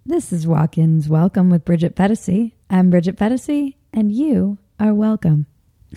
This is Walk-Ins Welcome with Bridget Pedicy. I'm Bridget Pedicy, and you are welcome.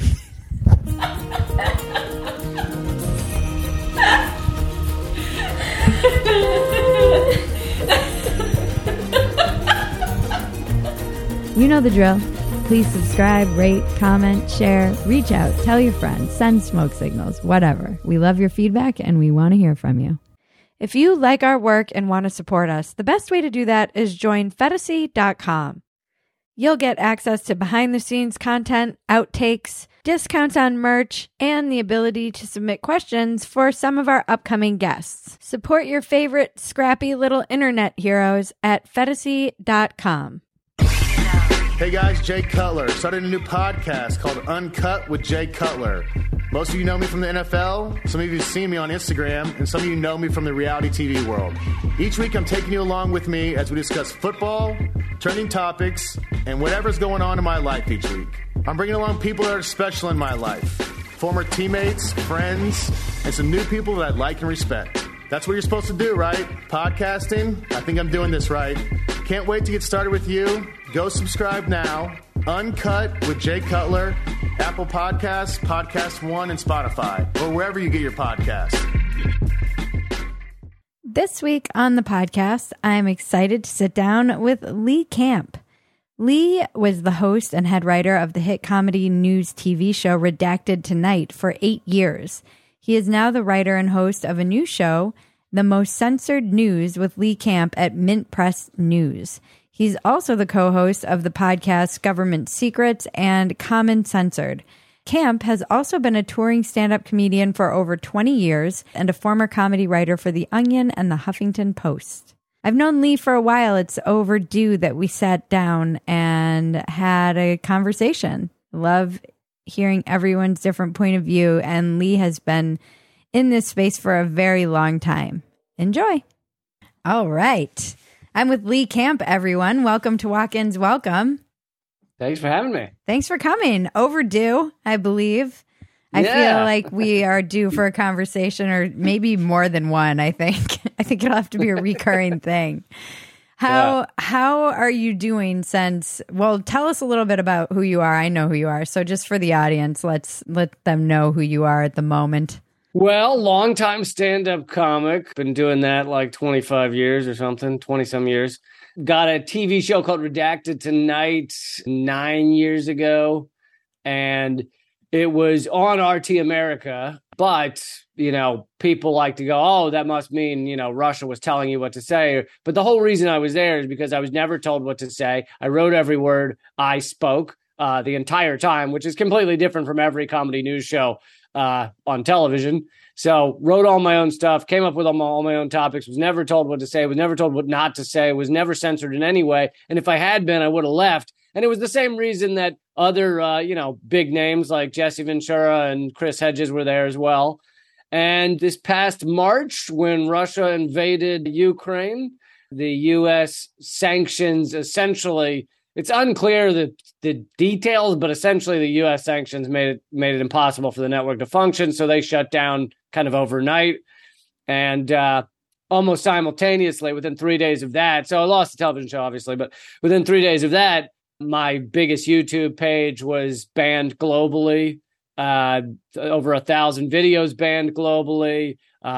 You know the drill. Please subscribe, rate, comment, share, reach out, tell your friends, send smoke signals, whatever. We love your feedback and we want to hear from you. If you like our work and want to support us, the best way to do that is join Pedicy.com. You'll get access to behind-the-scenes content, outtakes, discounts on merch, and the ability to submit questions for some of our upcoming guests. Support your favorite scrappy little internet heroes at Pedicy.com. Hey guys, Jay Cutler. Started a new podcast called Uncut with Jay Cutler. Most of you know me from the NFL, some of you have seen me on Instagram, and some of you know me from the reality TV world. Each week I'm taking you along with me as we discuss football, trending topics, and whatever's going on in my life each week. I'm bringing along people that are special in my life, former teammates, friends, and some new people that I like and respect. That's what you're supposed to do, right? Podcasting. I think I'm doing this right. Can't wait to get started with you. Go subscribe now. Uncut with Jay Cutler, Apple Podcasts, Podcast One, and Spotify, or wherever you get your podcasts. This week on the podcast, I'm excited to sit down with Lee Camp. Lee was the host and head writer of the hit comedy news TV show Redacted Tonight for 8 years. He is now the writer and host of a new show, The Most Censored News with Lee Camp at Mint Press News. He's also the co-host of the podcast Government Secrets and Common Censored. Camp has also been a touring stand-up comedian for over 20 years and a former comedy writer for The Onion and The Huffington Post. I've known Lee for a while. It's overdue that we sat down and had a conversation. Love hearing everyone's different point of view, and Lee has been in this space for a very long time. Enjoy. All right. I'm with Lee Camp, everyone. Welcome to Walk-Ins Welcome. Thanks for having me. Thanks for coming. Overdue, I believe. I feel like we are due for a conversation, or maybe more than one, I think. I think it'll have to be a recurring thing. How are you doing since, well, tell us a little bit about who you are. I know who you are. So just for the audience, let them know who you are at the moment. Well, longtime stand-up comic. Been doing that like 25 years or something, 20-some years. Got a TV show called Redacted Tonight 9 years ago. And it was on RT America. But, you know, people like to go, oh, that must mean, you know, Russia was telling you what to say. But the whole reason I was there is because I was never told what to say. I wrote every word I spoke the entire time, which is completely different from every comedy news show on television. So wrote all my own stuff, came up with all my own topics, was never told what to say, was never told what not to say, was never censored in any way. And if I had been, I would have left. And it was the same reason that other, big names like Jesse Ventura and Chris Hedges were there as well. And this past March, when Russia invaded Ukraine, the U.S. sanctions essentially, it's unclear the details, but essentially the U.S. sanctions made it impossible for the network to function. So they shut down kind of overnight. And almost simultaneously, within 3 days of that, so I lost the television show, obviously, but within 3 days of that, my biggest YouTube page was banned globally. Over 1,000 videos banned globally.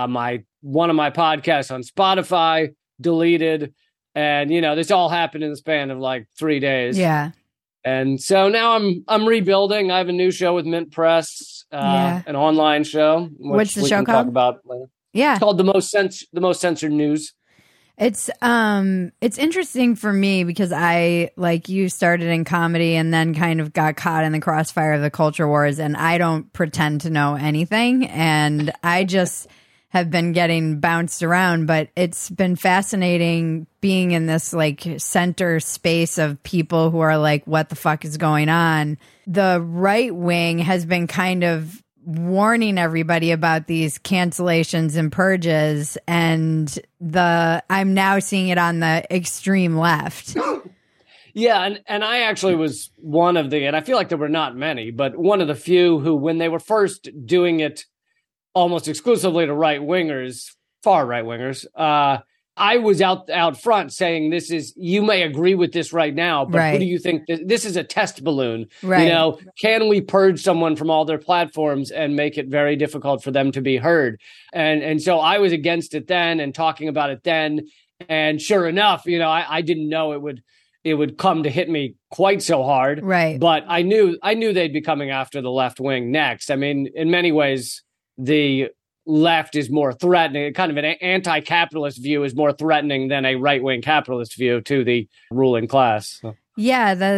One of my podcasts on Spotify deleted. And, you know, this all happened in the span of like 3 days. Yeah. And so now I'm rebuilding. I have a new show with Mint Press, an online show. What's the show called? Talk about later. Yeah. It's called The Most Censored News. It's interesting for me because I, like you, started in comedy and then kind of got caught in the crossfire of the culture wars, and I don't pretend to know anything, and I just have been getting bounced around, but it's been fascinating being in this like center space of people who are like, what the fuck is going on? The right wing has been kind of warning everybody about these cancellations and purges, and I'm now seeing it on the extreme left. Yeah, and I actually was one of and I feel like there were not many, but one of the few who, when they were first doing it almost exclusively to right-wingers, far right-wingers, I was out front saying you may agree with this right now, but who do you think this is a test balloon? Right. You know, can we purge someone from all their platforms and make it very difficult for them to be heard? And so I was against it then and talking about it then. And sure enough, you know, I didn't know it would come to hit me quite so hard. Right. But I knew they'd be coming after the left wing next. I mean, in many ways, the left is more threatening. Kind of an anti-capitalist view is more threatening than a right-wing capitalist view to the ruling class. So. Yeah,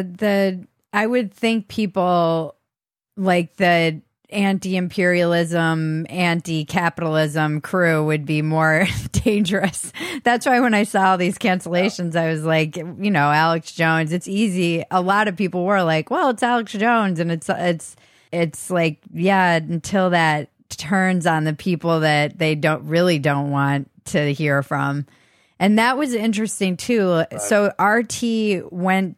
I would think people like the anti-imperialism, anti-capitalism crew would be more dangerous. That's why when I saw all these cancellations, I was like, you know, Alex Jones, it's easy. A lot of people were like, well, it's Alex Jones. And it's like, yeah, until that turns on the people that they don't want to hear from. And that was interesting too. Right. So RT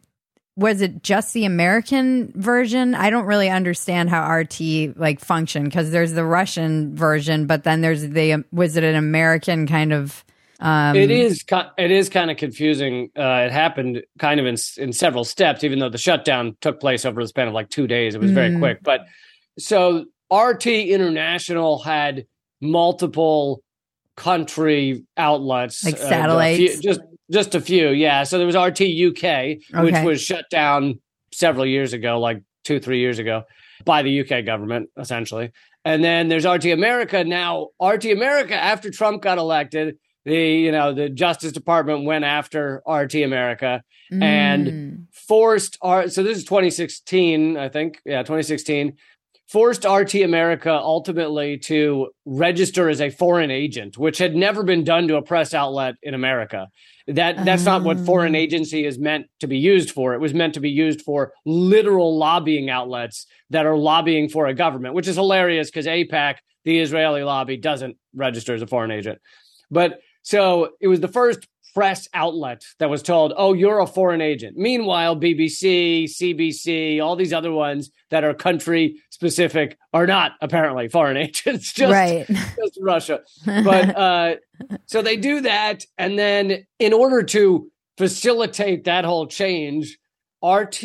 was it just the American version? I don't really understand how RT like functioned, because there's the Russian version, but then there's was it an American kind of It is kind of confusing. It happened kind of in several steps, even though the shutdown took place over the span of like 2 days. It was very quick. But so RT International had multiple country outlets, like satellites, just a few. Yeah. So there was RT UK, which was shut down several years ago, like 2-3 years ago, by the UK government, essentially. And then there's RT America. Now, RT America, after Trump got elected, the Justice Department went after RT America and forced so this is 2016, I think. Yeah, 2016. Forced RT America ultimately to register as a foreign agent, which had never been done to a press outlet in America. That's not what foreign agency is meant to be used for. It was meant to be used for literal lobbying outlets that are lobbying for a government, which is hilarious because AIPAC, the Israeli lobby, doesn't register as a foreign agent. But so it was the first press outlet that was told, oh, you're a foreign agent. Meanwhile, BBC, CBC, all these other ones that are country specific are not apparently foreign agents, just Russia. But so they do that. And then in order to facilitate that whole change, RT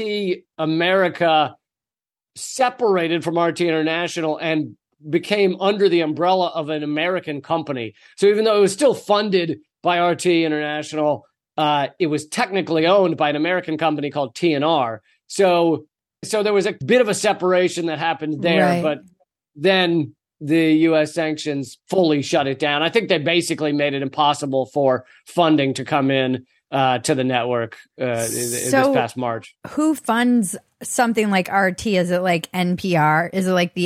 America separated from RT International and became under the umbrella of an American company. So even though it was still funded by RT International, it was technically owned by an American company called TNR. So there was a bit of a separation that happened there, but then the U.S. sanctions fully shut it down. I think they basically made it impossible for funding to come in to the network this past March. Who funds something like RT? Is it like NPR? Is it like the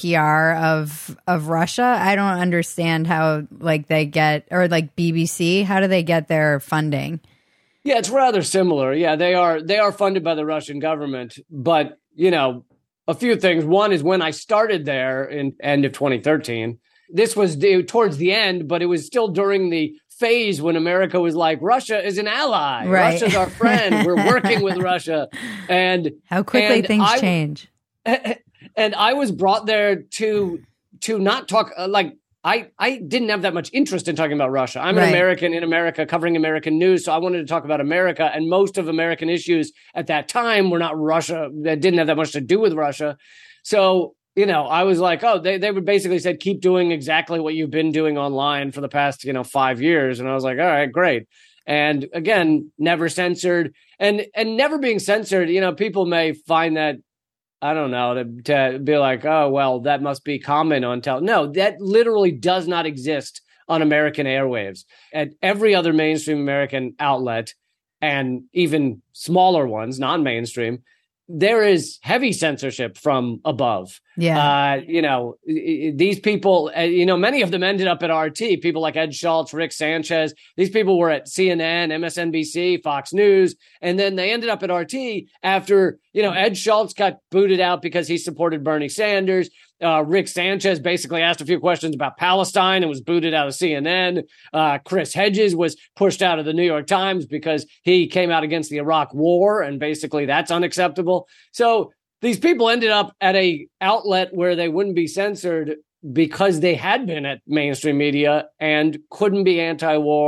NPR of Russia? I don't understand how like they get, or like BBC. How do they get their funding? Yeah, it's rather similar. Yeah, they are funded by the Russian government, but a few things. One is when I started there in end of 2013. This was towards the end, but it was still during the phase when America was like, Russia is an ally. Right. Russia's our friend. We're working with Russia. And how quickly things change. And I was brought there to not talk I didn't have that much interest in talking about Russia. I'm an American in America covering American news. So I wanted to talk about America, and most of American issues at that time were not Russia. That didn't have that much to do with Russia. So, I was like, oh, they would basically said, keep doing exactly what you've been doing online for the past, 5 years. And I was like, all right, great. And again, never censored and never being censored. People may find that, I don't know, to be like, oh, well, that must be common on No, that literally does not exist on American airwaves. At every other mainstream American outlet, and even smaller ones, non-mainstream, there is heavy censorship from above. Yeah. These people, many of them ended up at RT. People like Ed Schultz, Rick Sanchez. These people were at CNN, MSNBC, Fox News. And then they ended up at RT after, Ed Schultz got booted out because he supported Bernie Sanders. Rick Sanchez basically asked a few questions about Palestine and was booted out of CNN. Chris Hedges was pushed out of the New York Times because he came out against the Iraq War, and basically that's unacceptable. So these people ended up at a outlet where they wouldn't be censored because they had been at mainstream media and couldn't be anti-war,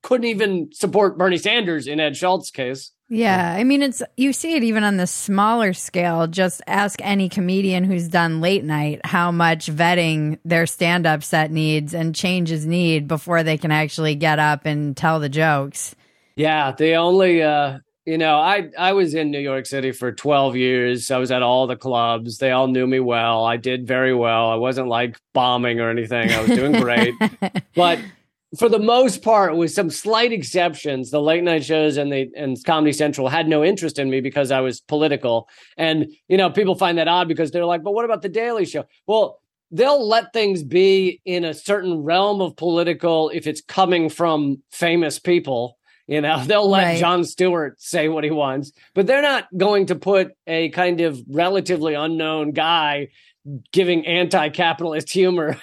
couldn't even support Bernie Sanders in Ed Schultz's case. Yeah, I mean, you see it even on the smaller scale. Just ask any comedian who's done late night how much vetting their stand-up set needs and changes need before they can actually get up and tell the jokes. Yeah, they only, I was in New York City for 12 years. I was at all the clubs. They all knew me well. I did very well. I wasn't like bombing or anything. I was doing great. But for the most part, with some slight exceptions, the late night shows and Comedy Central had no interest in me because I was political. And, people find that odd because they're like, but what about The Daily Show? Well, they'll let things be in a certain realm of political if it's coming from famous people. They'll let Jon Stewart say what he wants, but they're not going to put a kind of relatively unknown guy giving anti-capitalist humor,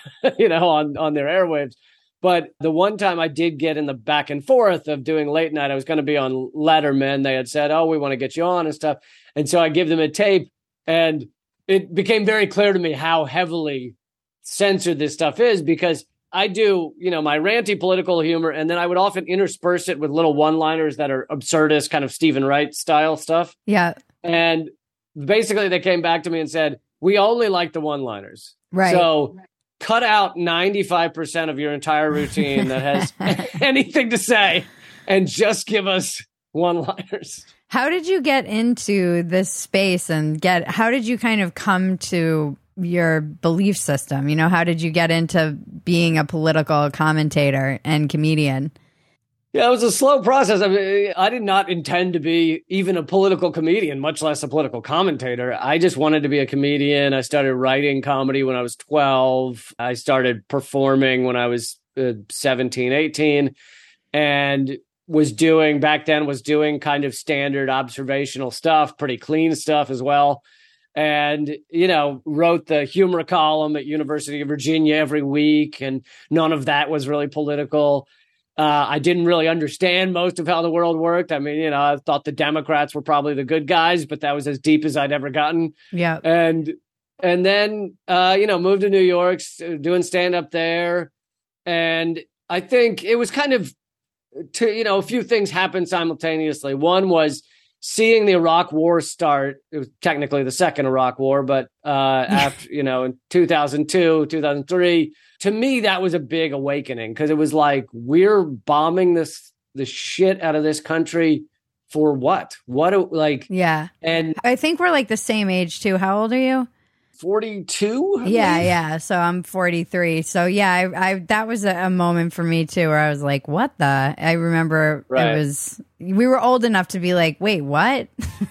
on their airwaves. But the one time I did get in the back and forth of doing late night, I was going to be on Letterman. They had said, oh, we want to get you on and stuff. And so I give them a tape, and it became very clear to me how heavily censored this stuff is, because I do, my ranty political humor, and then I would often intersperse it with little one-liners that are absurdist, kind of Stephen Wright style stuff. Yeah. And basically they came back to me and said, we only like the one-liners. Right. So cut out 95% of your entire routine that has anything to say and just give us one-liners. How did you get into this space and how did you kind of come to your belief system? How did you get into being a political commentator and comedian? Yeah, it was a slow process. I mean, I did not intend to be even a political comedian, much less a political commentator. I just wanted to be a comedian. I started writing comedy when I was 12. I started performing when I was 17, 18, and was doing kind of standard observational stuff, pretty clean stuff as well. And, wrote the humor column at University of Virginia every week, and none of that was really political. I didn't really understand most of how the world worked. I mean, I thought the Democrats were probably the good guys, but that was as deep as I'd ever gotten. Yeah. And then, moved to New York, doing stand-up there. And I think it was kind of, a few things happened simultaneously. One was seeing the Iraq War start. It was technically the second Iraq War, but after, in 2002, 2003, to me, that was a big awakening, because it was like, we're bombing the shit out of this country for what? Yeah. And I think we're like the same age too. How old are you? 42. Yeah. So I'm 43. So yeah, I that was a moment for me too, where I was like, what the? I remember we were old enough to be like, wait, what?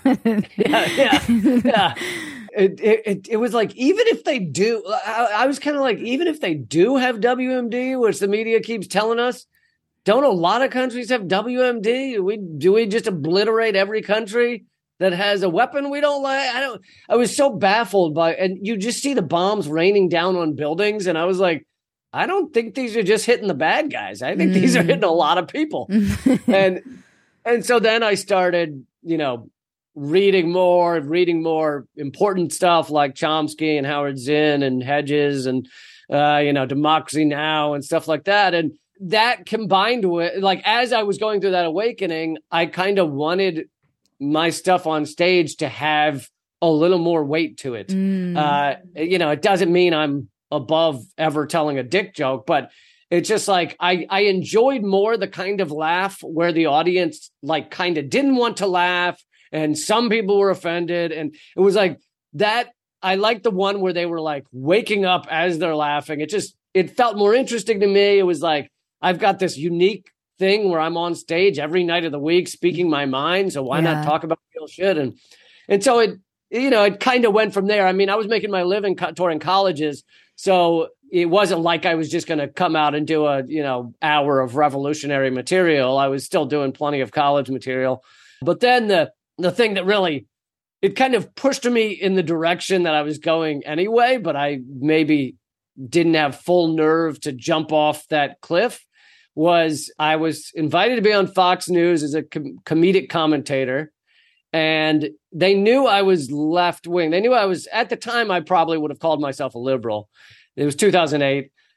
Yeah. It was like, even if they do, I was kind of like, even if they do have WMD, which the media keeps telling us, don't a lot of countries have WMD? Do we just obliterate every country that has a weapon we don't like? I was so baffled and you just see the bombs raining down on buildings. And I was like, I don't think these are just hitting the bad guys. I think these are hitting a lot of people. and so then I started, reading more important stuff like Chomsky and Howard Zinn and Hedges and, Democracy Now! And stuff like that. And that combined with, like, as I was going through that awakening, I kind of wanted my stuff on stage to have a little more weight to it. It doesn't mean I'm above ever telling a dick joke, but it's just like, I enjoyed more the kind of laugh where the audience like kind of didn't want to laugh and some people were offended. And it was like that. I liked the one where they were like waking up as they're laughing. It felt more interesting to me. It was like, I've got this unique thing where I'm on stage every night of the week speaking my mind. So why not talk about real shit? And so it kind of went from there. I mean, I was making my living touring colleges. So it wasn't like I was just going to come out and do a, hour of revolutionary material. I was still doing plenty of college material. But then the thing that really, it kind of pushed me in the direction that I was going anyway, but I maybe didn't have full nerve to jump off that cliff, was I was invited to be on Fox News as a comedic commentator. And they knew I was left wing. They knew I was, at the time, I probably would have called myself a liberal. It was 2008.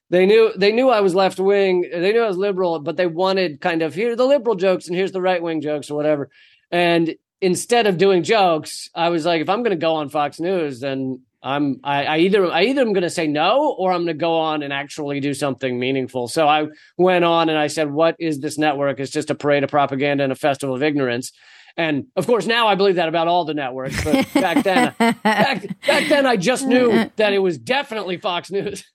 they knew I was left wing. They knew I was liberal, but they wanted kind of, here are the liberal jokes and here's the right wing jokes or whatever. And instead of doing jokes, I was like, if I'm going to go on Fox News, then I either am going to say no, or I'm going to go on and actually do something meaningful. So I went on and I said, what is this network? It's just a parade of propaganda and a festival of ignorance. And of course, now I believe that about all the networks. But back then, back then, I just knew that it was definitely Fox News.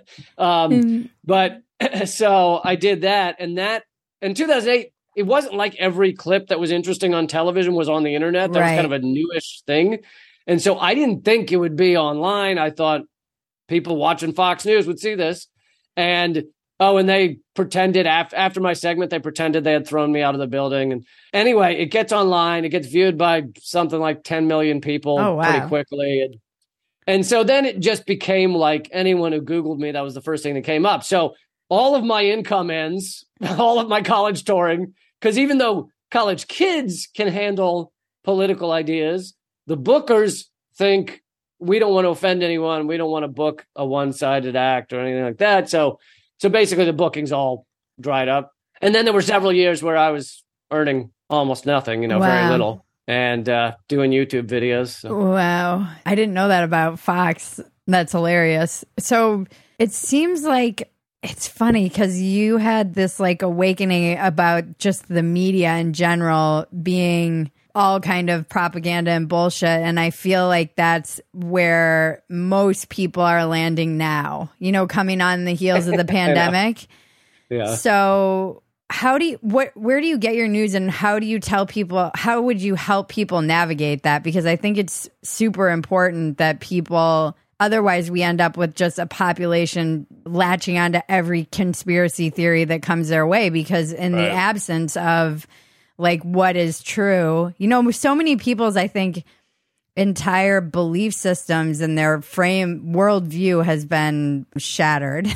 But so I did that, and that in 2008, it wasn't like every clip that was interesting on television was on the internet. That was kind of a newish thing, and so I didn't think it would be online. I thought people watching Fox News would see this, and they pretended after my segment, they pretended they had thrown me out of the building. And anyway, it gets online. It gets viewed by something like 10 million people pretty quickly. And so then it just became like anyone who Googled me, that was the first thing that came up. So all of my income ends, all of my college touring, because even though college kids can handle political ideas, the bookers think we don't want to offend anyone. We don't want to book a one-sided act or anything like that. So basically the bookings all dried up. And then there were several years where I was earning almost nothing, very little, and doing YouTube videos. So. Wow. I didn't know that about Fox. That's hilarious. So it seems like it's funny because you had this like awakening about just the media in general being all kind of propaganda and bullshit. And I feel like that's where most people are landing now, coming on the heels of the pandemic. Yeah. So where do you get your news, and how do you tell people, how would you help people navigate that? Because I think it's super important that people, otherwise we end up with just a population latching onto every conspiracy theory that comes their way, because in the absence of like what is true, so many people's, I think, entire belief systems and their worldview has been shattered.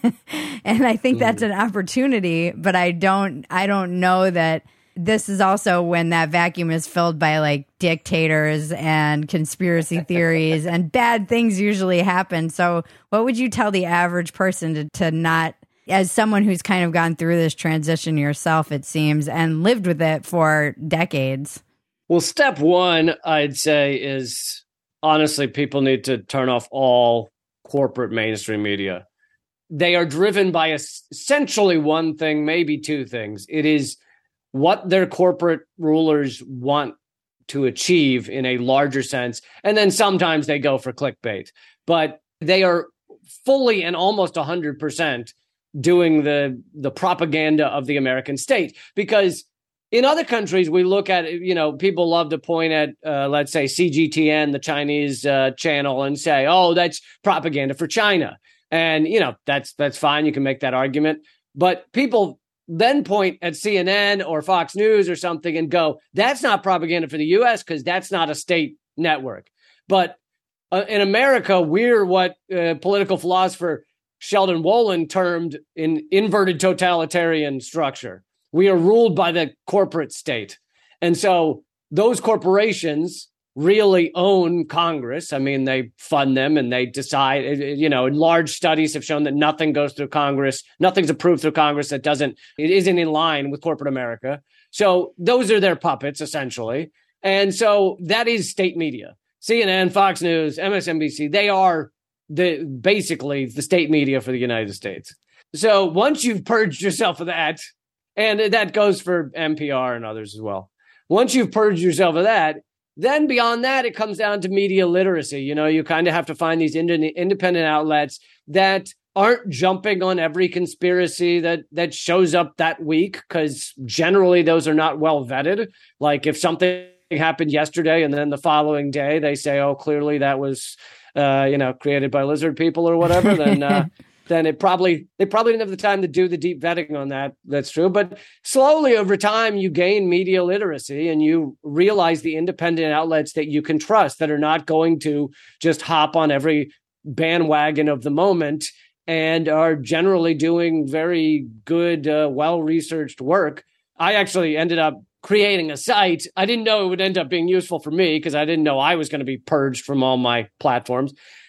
And I think that's an opportunity, but I don't know that this is also when that vacuum is filled by like dictators and conspiracy theories and bad things usually happen. So what would you tell the average person to not, as someone who's kind of gone through this transition yourself, it seems, and lived with it for decades? Well, step one, I'd say, is honestly, people need to turn off all corporate mainstream media. They are driven by essentially one thing, maybe two things. It is what their corporate rulers want to achieve in a larger sense. And then sometimes they go for clickbait. But they are fully and almost 100% doing the propaganda of the American state. Because in other countries, we look at, people love to point at, let's say, CGTN, the Chinese channel, and say, oh, that's propaganda for China. And, that's fine. You can make that argument. But people then point at CNN or Fox News or something and go, that's not propaganda for the U.S. because that's not a state network. But in America, we're what political philosopher Sheldon Wolin termed an inverted totalitarian structure. We are ruled by the corporate state. And so those corporations really own Congress. I mean, they fund them and they decide, large studies have shown that nothing goes through Congress. Nothing's approved through Congress it isn't in line with corporate America. So those are their puppets, essentially. And so that is state media. CNN, Fox News, MSNBC, they are basically the state media for the United States. So once you've purged yourself of that, and that goes for NPR and others as well. Once you've purged yourself of that, then beyond that, it comes down to media literacy. You kind of have to find these independent outlets that aren't jumping on every conspiracy that shows up that week, because generally those are not well vetted. Like if something happened yesterday and then the following day they say, oh, clearly that was created by lizard people or whatever, then then they probably didn't have the time to do the deep vetting on that. That's true. But slowly over time, you gain media literacy and you realize the independent outlets that you can trust, that are not going to just hop on every bandwagon of the moment and are generally doing very good, well-researched work. I actually ended up creating a site. I didn't know it would end up being useful for me because I didn't know I was going to be purged from all my platforms.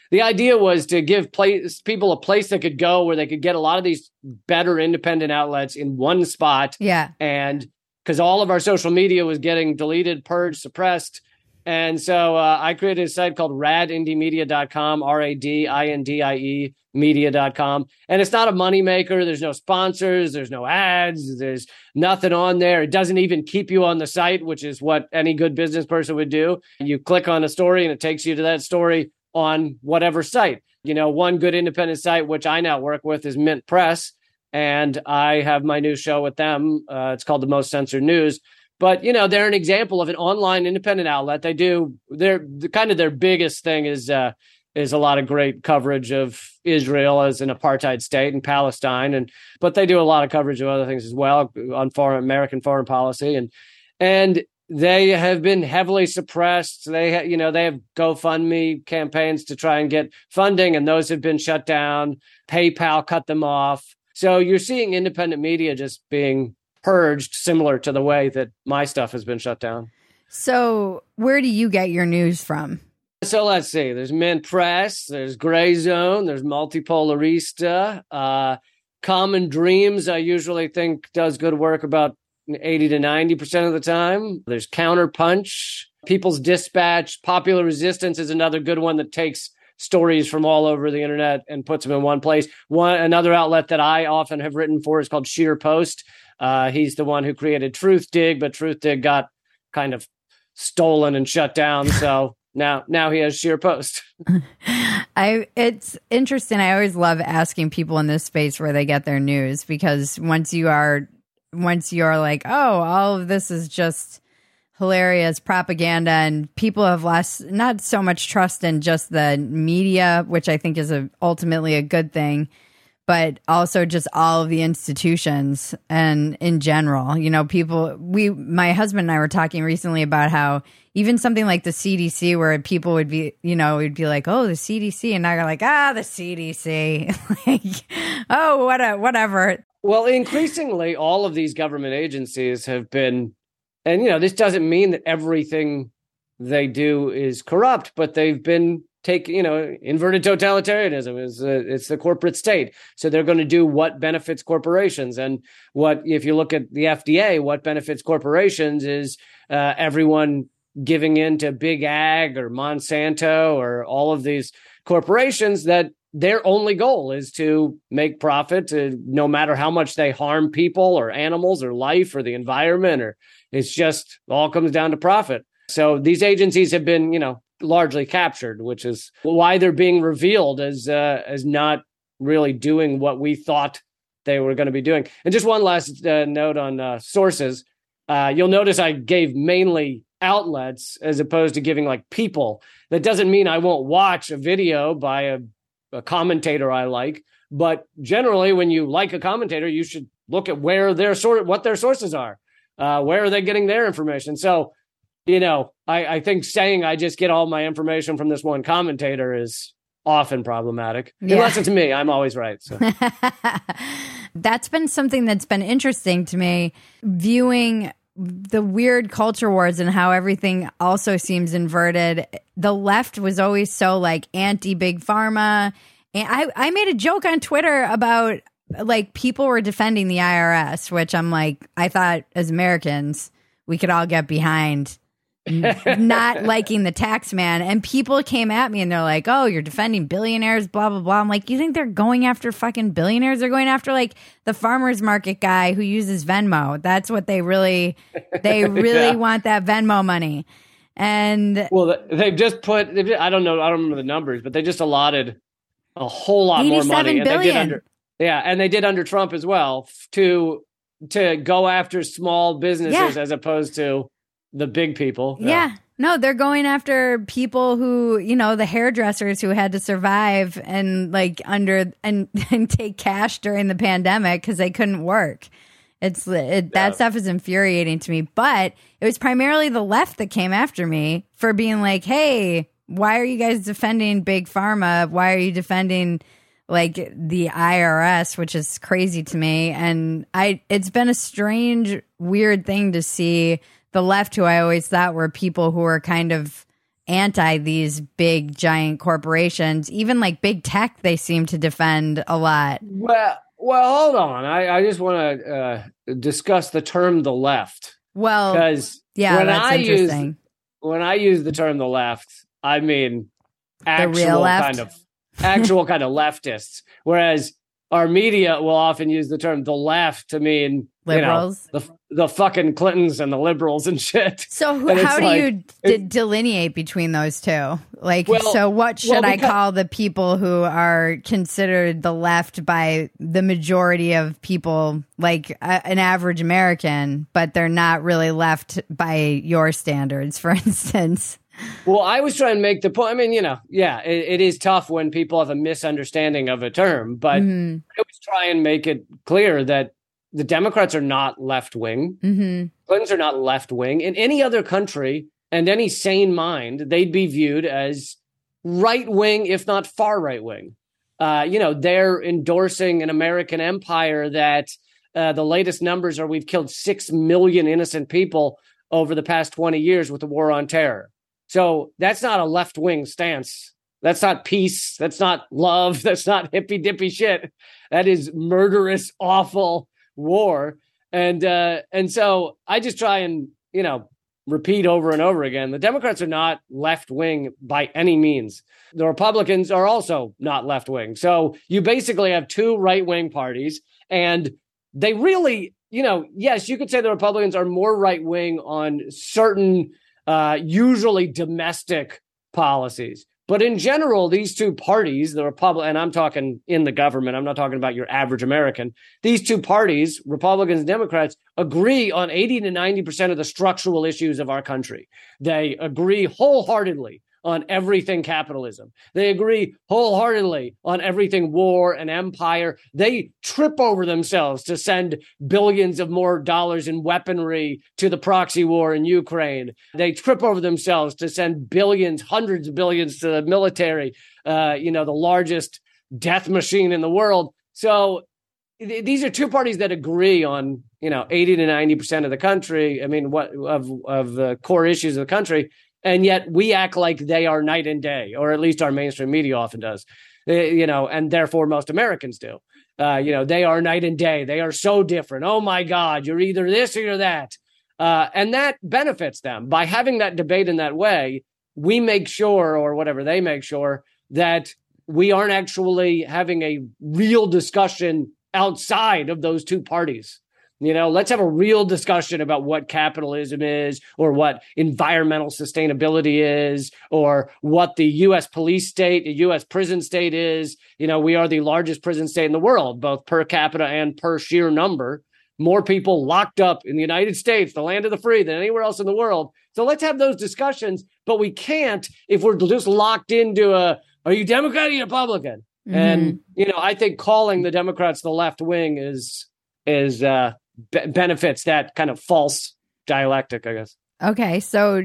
The idea was to give people a place they could go where they could get a lot of these better independent outlets in one spot. Yeah. And because all of our social media was getting deleted, purged, suppressed. And so I created a site called radindiemedia.com, RADINDIE media.com. And it's not a moneymaker. There's no sponsors. There's no ads. There's nothing on there. It doesn't even keep you on the site, which is what any good business person would do. You click on a story and it takes you to that story on whatever site. One good independent site, which I now work with, is Mint Press. And I have my new show with them. It's called The Most Censored News. But, they're an example of an online independent outlet. Their biggest thing is a lot of great coverage of Israel as an apartheid state and Palestine. But they do a lot of coverage of other things as well on American foreign policy. And they have been heavily suppressed. They have GoFundMe campaigns to try and get funding, and those have been shut down. PayPal cut them off. So you're seeing independent media just being purged, similar to the way that my stuff has been shut down. So where do you get your news from? So let's see. There's Mint Press, there's Gray Zone, there's Multipolarista, Common Dreams, I usually think does good work about 80 to 90% of the time. There's Counterpunch, People's Dispatch, Popular Resistance is another good one that takes stories from all over the internet and puts them in one place. Another outlet that I often have written for is called Sheer Post. He's the one who created Truthdig, but Truthdig got kind of stolen and shut down. So now he has Sheer Post. It's interesting. I always love asking people in this space where they get their news, because once you're like, oh, all of this is just hilarious propaganda, and people have lost not so much trust in just the media, which I think is ultimately a good thing, but also just all of the institutions and in general, my husband and I were talking recently about how even something like the CDC, where people would be, would be like, oh, the CDC. And now you're like, the CDC, like, oh, whatever. Well, increasingly, all of these government agencies have been, and, this doesn't mean that everything they do is corrupt, but they've been inverted totalitarianism it's the corporate state. So they're going to do what benefits corporations. And if you look at the FDA, what benefits corporations is everyone giving in to Big Ag or Monsanto or all of these corporations that their only goal is to make profit, no matter how much they harm people or animals or life or the environment, or it's just all comes down to profit. So these agencies have been, largely captured, which is why they're being revealed as not really doing what we thought they were going to be doing. And just one last note on sources. You'll notice I gave mainly outlets as opposed to giving like people. That doesn't mean I won't watch a video by a commentator I like, but generally when you like a commentator, you should look at what their sources are. Where are they getting their information? So, I think saying I just get all my information from this one commentator is often problematic. Yeah. Unless it's me, I'm always right. So. That's been something that's been interesting to me, viewing the weird culture wars and how everything also seems inverted. The left was always so like anti-big pharma. And I made a joke on Twitter about like people were defending the IRS, which I'm like, I thought as Americans, we could all get behind not liking the tax man. And people came at me and they're like, oh, you're defending billionaires, blah, blah, blah. I'm like, you think they're going after fucking billionaires? They're going after like the farmer's market guy who uses Venmo. That's what they really yeah. want, that Venmo money. And well, they've just put, I don't remember the numbers, but they just allotted a whole lot more money. And they did under Trump as well to go after small businesses as opposed to the big people. Yeah. No, they're going after people who, the hairdressers who had to survive and like and take cash during the pandemic because they couldn't work. That stuff is infuriating to me. But it was primarily the left that came after me for being like, hey, why are you guys defending big pharma? Why are you defending like the IRS, which is crazy to me? And it's been a strange, weird thing to see the left, who I always thought were people who were kind of anti these big giant corporations. Even like big tech, they seem to defend a lot. Well, hold on. I just want to discuss the term "the left." Well, because that's interesting. When I use the term "the left," I mean actual kind of leftists, whereas our media will often use the term "the left" to mean liberals, the fucking Clintons and the liberals and shit. So how do you delineate between those two? Like, so what should I call the people who are considered the left by the majority of people, like an average American, but they're not really left by your standards, for instance? Well, I was trying to make the point. I mean, it is tough when people have a misunderstanding of a term, but I always try and make it clear that the Democrats are not left-wing. Clintons are not left-wing. In any other country and any sane mind, they'd be viewed as right-wing, if not far right-wing. They're endorsing an American empire that the latest numbers are we've killed 6 million innocent people over the past 20 years with the war on terror. So that's not a left-wing stance. That's not peace. That's not love. That's not hippy-dippy shit. That is murderous, awful war. And so I just try and, repeat over and over again. The Democrats are not left-wing by any means. The Republicans are also not left-wing. So you basically have two right-wing parties, and they really, yes, you could say the Republicans are more right-wing on certain usually domestic policies. But in general, these two parties, the Republican, and I'm talking in the government, I'm not talking about your average American. These two parties, Republicans and Democrats, agree on 80 to 90% of the structural issues of our country. They agree wholeheartedly on everything capitalism. They agree wholeheartedly on everything war and empire. They trip over themselves to send billions of more dollars in weaponry to the proxy war in Ukraine. They trip over themselves to send billions, hundreds of billions to the military, the largest death machine in the world. So these are two parties that agree on, 80 to 90% of the country. I mean, of the core issues of the country. And yet we act like they are night and day, or at least our mainstream media often does, and therefore most Americans do. They are night and day. They are so different. Oh, my God, you're either this or you're that. And that benefits them. By having that debate in that way, we make sure, or whatever they make sure, that we aren't actually having a real discussion outside of those two parties. Let's have a real discussion about what capitalism is, or what environmental sustainability is, or what the U.S. police state, the U.S. prison state is. We are the largest prison state in the world, both per capita and per sheer number. More people locked up in the United States, the land of the free, than anywhere else in the world. So let's have those discussions, but we can't if we're just locked into are you Democrat or Republican? Mm-hmm. And, I think calling the Democrats the left wing is benefits that kind of false dialectic, I guess. Okay. So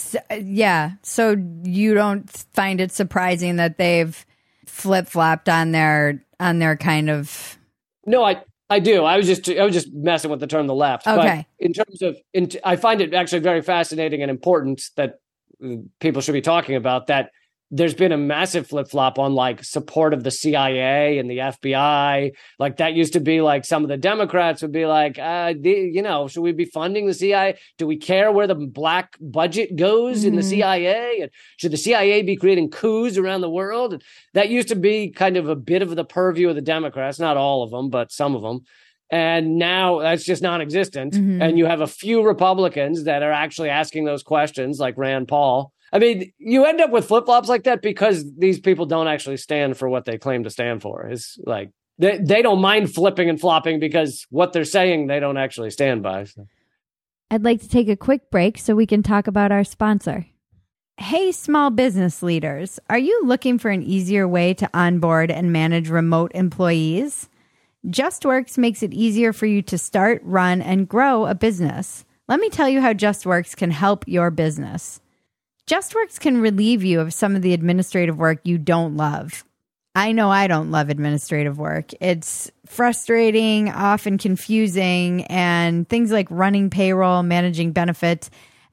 you don't find it surprising that they've flip-flopped on their kind of... No, I do. I was just messing with the term the left. Okay. But in terms of, I find it actually very fascinating and important that people should be talking about that. There's been a massive flip-flop on like support of the CIA and the FBI. Like that used to be like some of the Democrats would be like, should we be funding the CIA? Do we care where the black budget goes in the CIA? And should the CIA be creating coups around the world? And that used to be kind of a bit of the purview of the Democrats, not all of them, but some of them. And now that's just non-existent. Mm-hmm. And you have a few Republicans that are actually asking those questions, like Rand Paul. I mean, you end up with flip-flops like that because these people don't actually stand for what they claim to stand for. It's like they don't mind flipping and flopping because what they're saying they don't actually stand by. So. I'd like to take a quick break so we can talk about our sponsor. Hey, small business leaders, are you looking for an easier way to onboard and manage remote employees? JustWorks makes it easier for you to start, run, and grow a business. Let me tell you how JustWorks can help your business. JustWorks can relieve you of some of the administrative work you don't love. I know I don't love administrative work. It's frustrating, often confusing, and things like running payroll, managing benefits,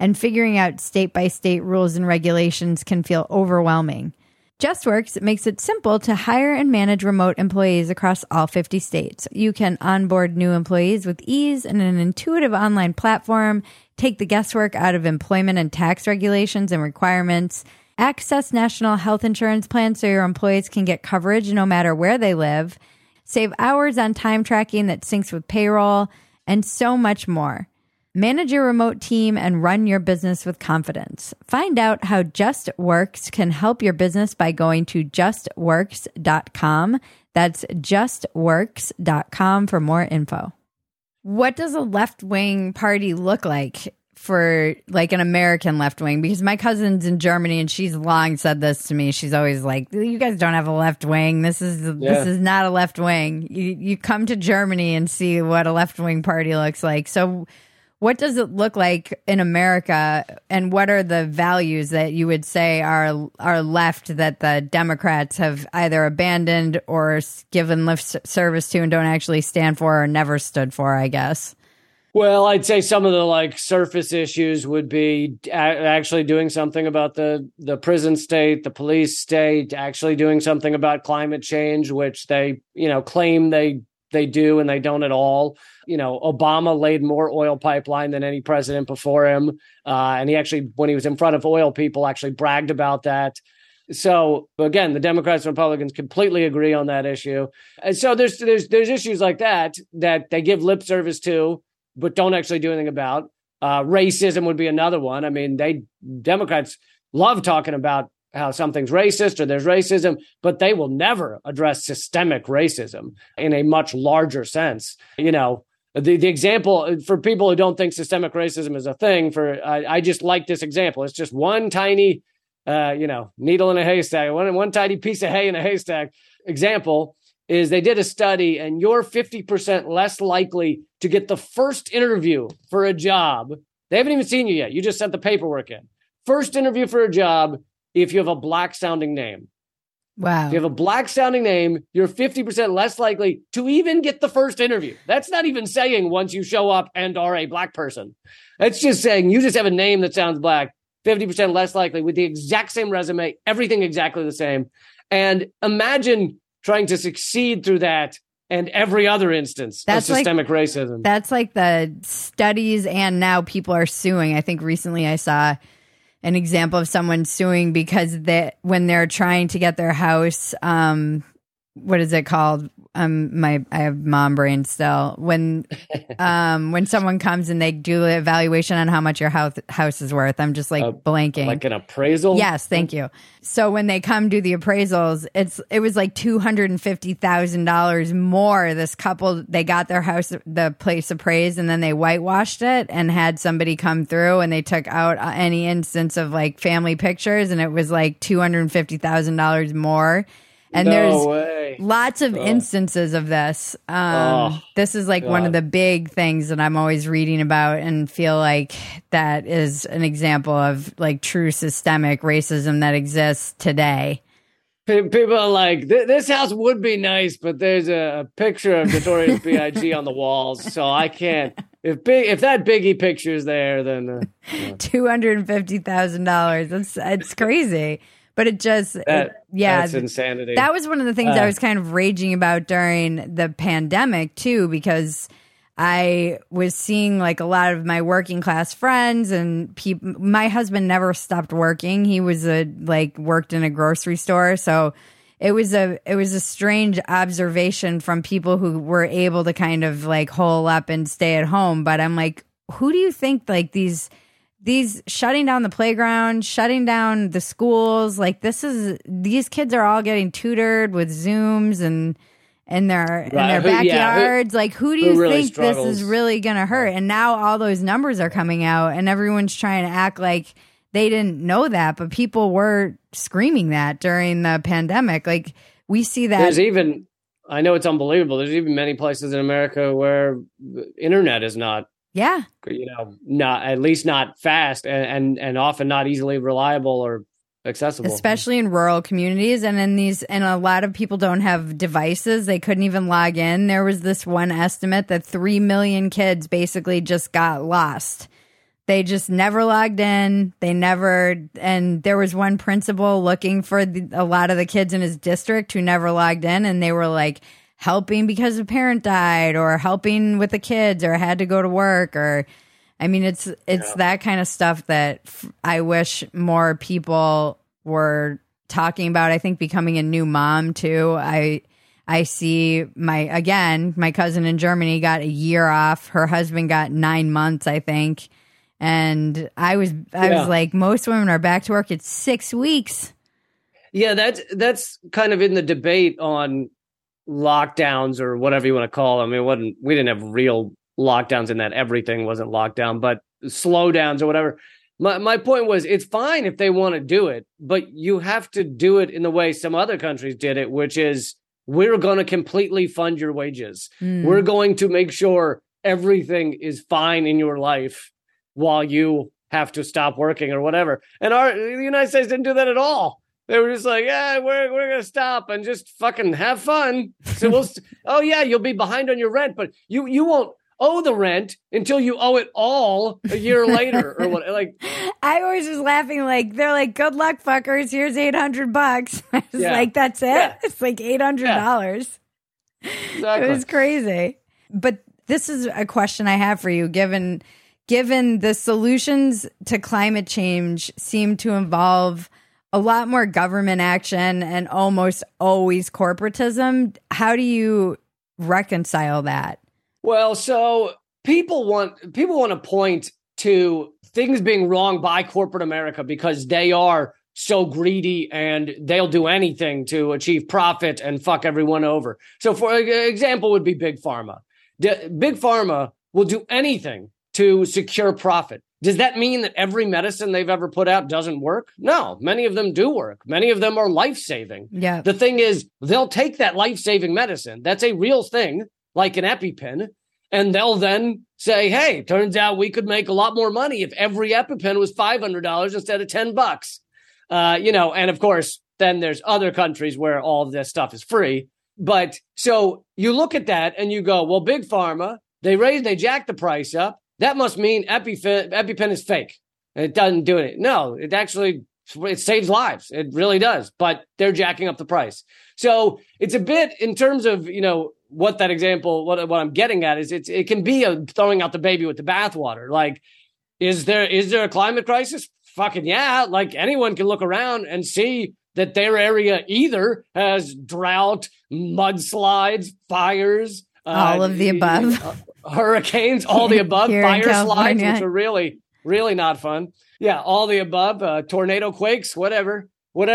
and figuring out state-by-state rules and regulations can feel overwhelming. JustWorks makes it simple to hire and manage remote employees across all 50 states. You can onboard new employees with ease in an intuitive online platform, take the guesswork out of employment and tax regulations and requirements, access national health insurance plans so your employees can get coverage no matter where they live, save hours on time tracking that syncs with payroll, and so much more. Manage your remote team and run your business with confidence. Find out how JustWorks can help your business by going to justworks.com. That's justworks.com for more info. What does a left-wing party look like for like an American left wing? Because my cousin's in Germany and she's long said this to me. She's always like, you guys don't have a left wing. This is not a left wing. You come to Germany and see what a left-wing party looks like. So what does it look like in America, and what are the values that you would say are left that the Democrats have either abandoned or given lip service to and don't actually stand for or never stood for, I guess? Well, I'd say some of the like surface issues would be actually doing something about the prison state, the police state, actually doing something about climate change, which they, claim they do and they don't at all. Obama laid more oil pipeline than any president before him. And he actually, when he was in front of oil people, actually bragged about that. So again, the Democrats and Republicans completely agree on that issue. And so there's issues like that they give lip service to, but don't actually do anything about. Racism would be another one. I mean, Democrats love talking about how something's racist or there's racism, but they will never address systemic racism in a much larger sense. The example for people who don't think systemic racism is a thing, I just like this example. It's just one tiny, needle in a haystack, one tiny piece of hay in a haystack example is they did a study and you're 50% less likely to get the first interview for a job. They haven't even seen you yet. You just sent the paperwork in. First interview for a job if you have a black sounding name. Wow. If you have a black sounding name, you're 50% less likely to even get the first interview. That's not even saying once you show up and are a black person. That's just saying you just have a name that sounds black, 50% less likely with the exact same resume, everything exactly the same. And imagine trying to succeed through that and every other instance of systemic racism. That's like the studies, and now people are suing. I think recently I saw an example of someone suing because when they're trying to get their house, what is it called? I have mom brain still. When someone comes and they do the evaluation on how much your house is worth, I'm just like blanking. Like an appraisal? Yes, thank you. So when they come do the appraisals, it was like $250,000 more. This couple, they got their house, the place appraised, and then they whitewashed it and had somebody come through and they took out any instance of like family pictures, and it was like $250,000 more. And there's lots of instances of this. This is like one of the big things that I'm always reading about and feel like that is an example of like true systemic racism that exists today. People are like, this house would be nice, but there's a picture of Notorious B.I.G. on the walls, so I can't. If that Biggie picture is there, then $250,000. It's crazy. But it just, that's insanity. That was one of the things I was kind of raging about during the pandemic too, because I was seeing like a lot of my working class friends and people. My husband never stopped working. He was worked in a grocery store, so it was a strange observation from people who were able to kind of like hole up and stay at home. But I'm like, who do you think like these shutting down the playground, shutting down the schools, like these kids are all getting tutored with Zooms and in their backyards. Who do you really think struggles? This is really going to hurt? And now all those numbers are coming out and everyone's trying to act like they didn't know that, but people were screaming that during the pandemic. Like we see that. I know it's unbelievable. There's even many places in America where the internet is not. Yeah. Not at least not fast and often not easily reliable or accessible. Especially in rural communities and and a lot of people don't have devices. They couldn't even log in. There was this one estimate that 3 million kids basically just got lost They just never logged in. And there was one principal looking for a lot of the kids in his district who never logged in, and they were like helping because a parent died or helping with the kids or had to go to work or, I mean, it's that kind of stuff that I wish more people were talking about. I think becoming a new mom too. I see my cousin in Germany got a year off. Her husband got 9 months, I think. And I was like, most women are back to work at 6 weeks. Yeah, that's kind of in the debate on lockdowns or whatever you want to call them. We didn't have real lockdowns in that everything wasn't locked down, but slowdowns or whatever. My point was, it's fine if they want to do it, but you have to do it in the way some other countries did it, which is we're going to completely fund your wages. We're going to make sure everything is fine in your life while you have to stop working or whatever. And the United States didn't do that at all. They were just like, yeah, we're going to stop and just fucking have fun. So you'll be behind on your rent, but you won't owe the rent until you owe it all a year later or what. Like, I always was laughing, like, they're like, good luck, fuckers. Here's $800. I was like, that's it? Yeah. It's like $800. Yeah. Exactly. It was crazy. But this is a question I have for you, given the solutions to climate change seem to involve a lot more government action and almost always corporatism. How do you reconcile that? Well, so people want to point to things being wrong by corporate America because they are so greedy and they'll do anything to achieve profit and fuck everyone over. So for example would be Big Pharma. Big Pharma will do anything to secure profit. Does that mean that every medicine they've ever put out doesn't work? No, many of them do work. Many of them are life-saving. Yeah. The thing is, they'll take that life-saving medicine. That's a real thing, like an EpiPen, and they'll then say, hey, turns out we could make a lot more money if every EpiPen was $500 instead of $10. And of course, then there's other countries where all of this stuff is free. But so you look at that and you go, well, Big Pharma, they jack the price up. That must mean EpiPen is fake. It doesn't do it. No, it saves lives. It really does. But they're jacking up the price. So it's a bit in terms of, what that example, what I'm getting at is it can be throwing out the baby with the bathwater. Like, is there a climate crisis? Fucking yeah. Like anyone can look around and see that their area either has drought, mudslides, fires, all of the above. Hurricanes, all the above, fire slides, which are really, really not fun. Yeah, all the above, tornado quakes, whatever,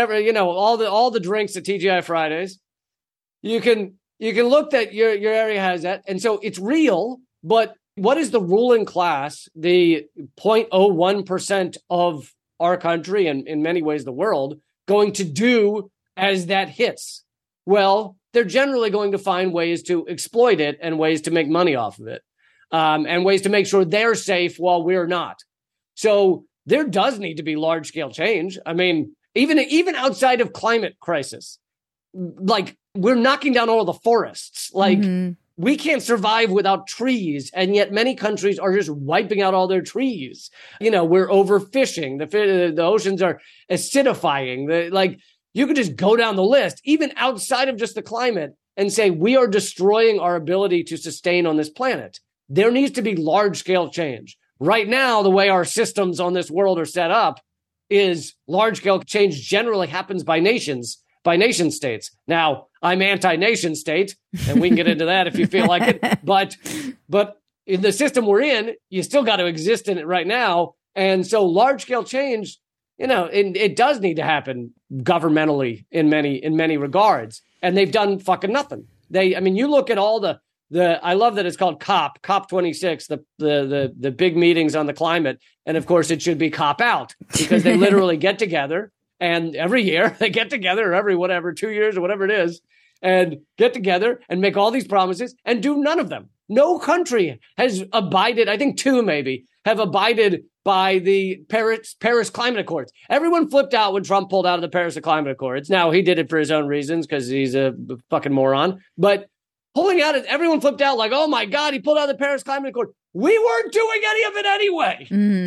all the drinks at TGI Fridays. You can look that your area has that. And so it's real, but what is the ruling class, the 0.01% of our country and in many ways the world, going to do as that hits? Well, they're generally going to find ways to exploit it and ways to make money off of it, and ways to make sure they're safe while we're not. So there does need to be large scale change. I mean, even outside of climate crisis, like we're knocking down all the forests. Like we can't survive without trees. And yet many countries are just wiping out all their trees. We're overfishing. The oceans are acidifying. You could just go down the list, even outside of just the climate, and say we are destroying our ability to sustain on this planet. There needs to be large-scale change. Right now, the way our systems on this world are set up is large-scale change generally happens by nation states. Now, I'm anti-nation state, and we can get into that if you feel like it. But in the system we're in, you still got to exist in it right now. And so large-scale change, it does need to happen governmentally in many regards, and they've done fucking nothing. You look at all the I love that it's called COP26, the big meetings on the climate, and of course it should be COP out because they literally get together, and every year they get together, or every 2 years or whatever it is, and get together and make all these promises and do none of them. No country has abided. I think two maybe have abided by the Paris Climate Accords. Everyone flipped out when Trump pulled out of the Paris Climate Accords. Now, he did it for his own reasons because he's a fucking moron. But pulling out, everyone flipped out like, oh my God, he pulled out of the Paris Climate Accord. We weren't doing any of it anyway.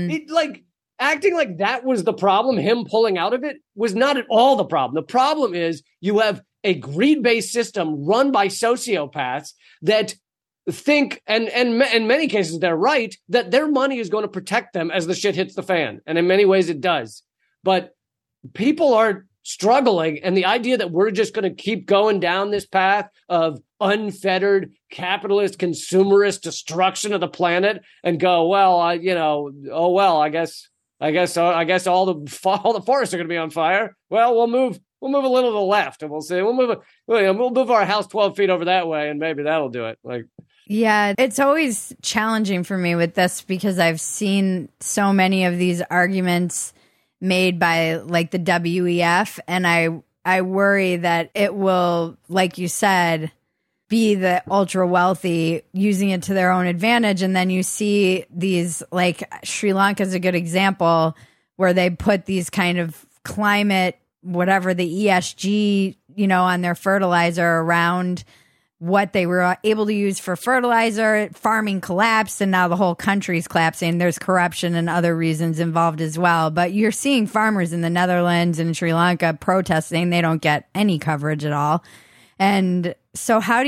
Acting like that was the problem, him pulling out of it, was not at all the problem. The problem is you have a greed-based system run by sociopaths that think, and in many cases they're right, that their money is going to protect them as the shit hits the fan. And in many ways it does. But people are struggling, and the idea that we're just going to keep going down this path of unfettered capitalist consumerist destruction of the planet and go, well, I guess all the forests are going to be on fire. Well, we'll move a little to the left, and we'll see. We'll move our house 12 feet over that way, and maybe that'll do it. Yeah, it's always challenging for me with this because I've seen so many of these arguments made by like the WEF, and I worry that it will, like you said, be the ultra wealthy using it to their own advantage. And then you see these, like Sri Lanka is a good example, where they put these kind of climate, whatever, the ESG, on their fertilizer around what they were able to use for fertilizer. Farming collapsed, and now the whole country's collapsing. There's corruption and other reasons involved as well. But you're seeing farmers in the Netherlands and Sri Lanka protesting. They don't get any coverage at all. And so how do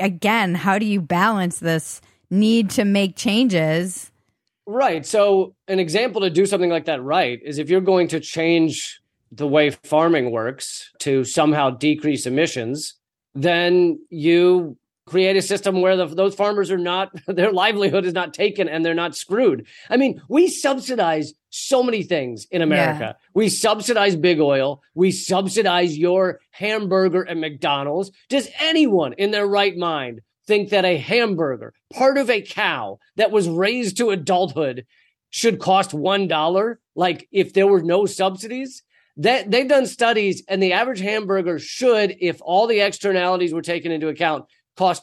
you balance this need to make changes? Right. So an example to do something like that right is if you're going to change the way farming works to somehow decrease emissions, then you create a system where those farmers are not, their livelihood is not taken and they're not screwed. I mean, we subsidize so many things in America. Yeah. We subsidize big oil. We subsidize your hamburger at McDonald's. Does anyone in their right mind think that a hamburger, part of a cow that was raised to adulthood, should cost $1? Like if there were no subsidies? That they've done studies, and the average hamburger should, if all the externalities were taken into account, cost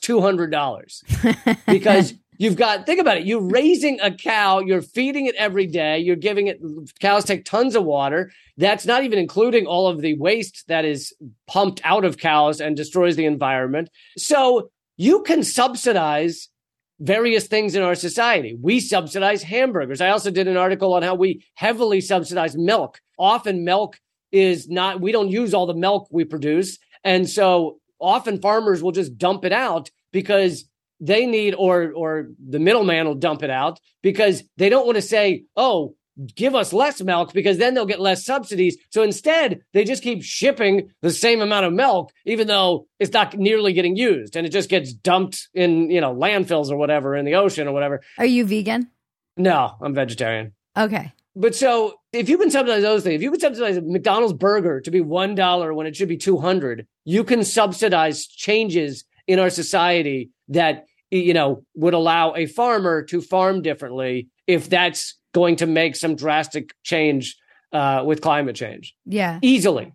$200. Because think about it, you're raising a cow, you're feeding it every day, you're giving it, cows take tons of water. That's not even including all of the waste that is pumped out of cows and destroys the environment. So you can subsidize various things in our society. We subsidize hamburgers. I also did an article on how we heavily subsidize milk. Often milk is not, we don't use all the milk we produce. And so often farmers will just dump it out because they need, or the middleman will dump it out because they don't want to say, oh, give us less milk, because then they'll get less subsidies. So instead, they just keep shipping the same amount of milk, even though it's not nearly getting used. And it just gets dumped in, landfills or whatever, in the ocean or whatever. Are you vegan? No, I'm vegetarian. Okay. But so if you can subsidize those things, if you can subsidize a McDonald's burger to be $1 when it should be $200, you can subsidize changes in our society that, would allow a farmer to farm differently if that's going to make some drastic change with climate change. Yeah. Easily.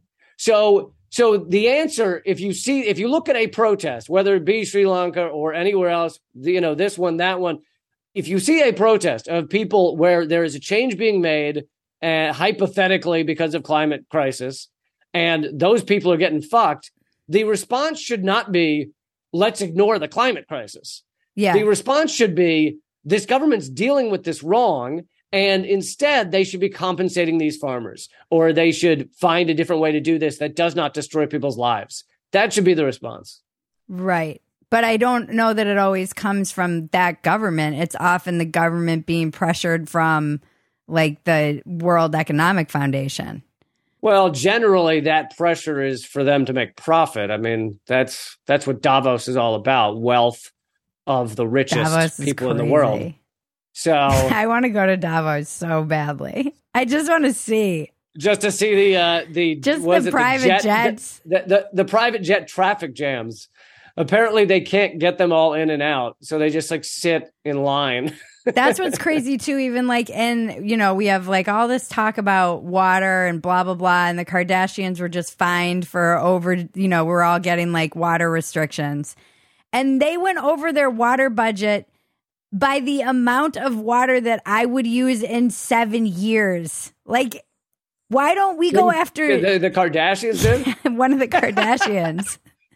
So the answer, if you look at a protest, whether it be Sri Lanka or anywhere else, this one, that one, if you see a protest of people where there is a change being made, hypothetically because of climate crisis, and those people are getting fucked, the response should not be, let's ignore the climate crisis. Yeah. The response should be, this government's dealing with this wrong, and instead they should be compensating these farmers, or they should find a different way to do this that does not destroy people's lives. That should be the response. Right. But I don't know that it always comes from that government. It's often the government being pressured from like the World Economic Foundation. Well, generally that pressure is for them to make profit. I mean, that's what Davos is all about. Wealth of the richest people in the world. So I want to go to Davos so badly. I just want to see. Just to see the private jets. The private jet traffic jams. Apparently they can't get them all in and out, so they just sit in line. That's what's crazy too. Even we have all this talk about water and blah blah blah, and the Kardashians were just fined for we're all getting water restrictions, and they went over their water budget by the amount of water that I would use in 7 years. Why don't we go after the Kardashians? Did one of the Kardashians?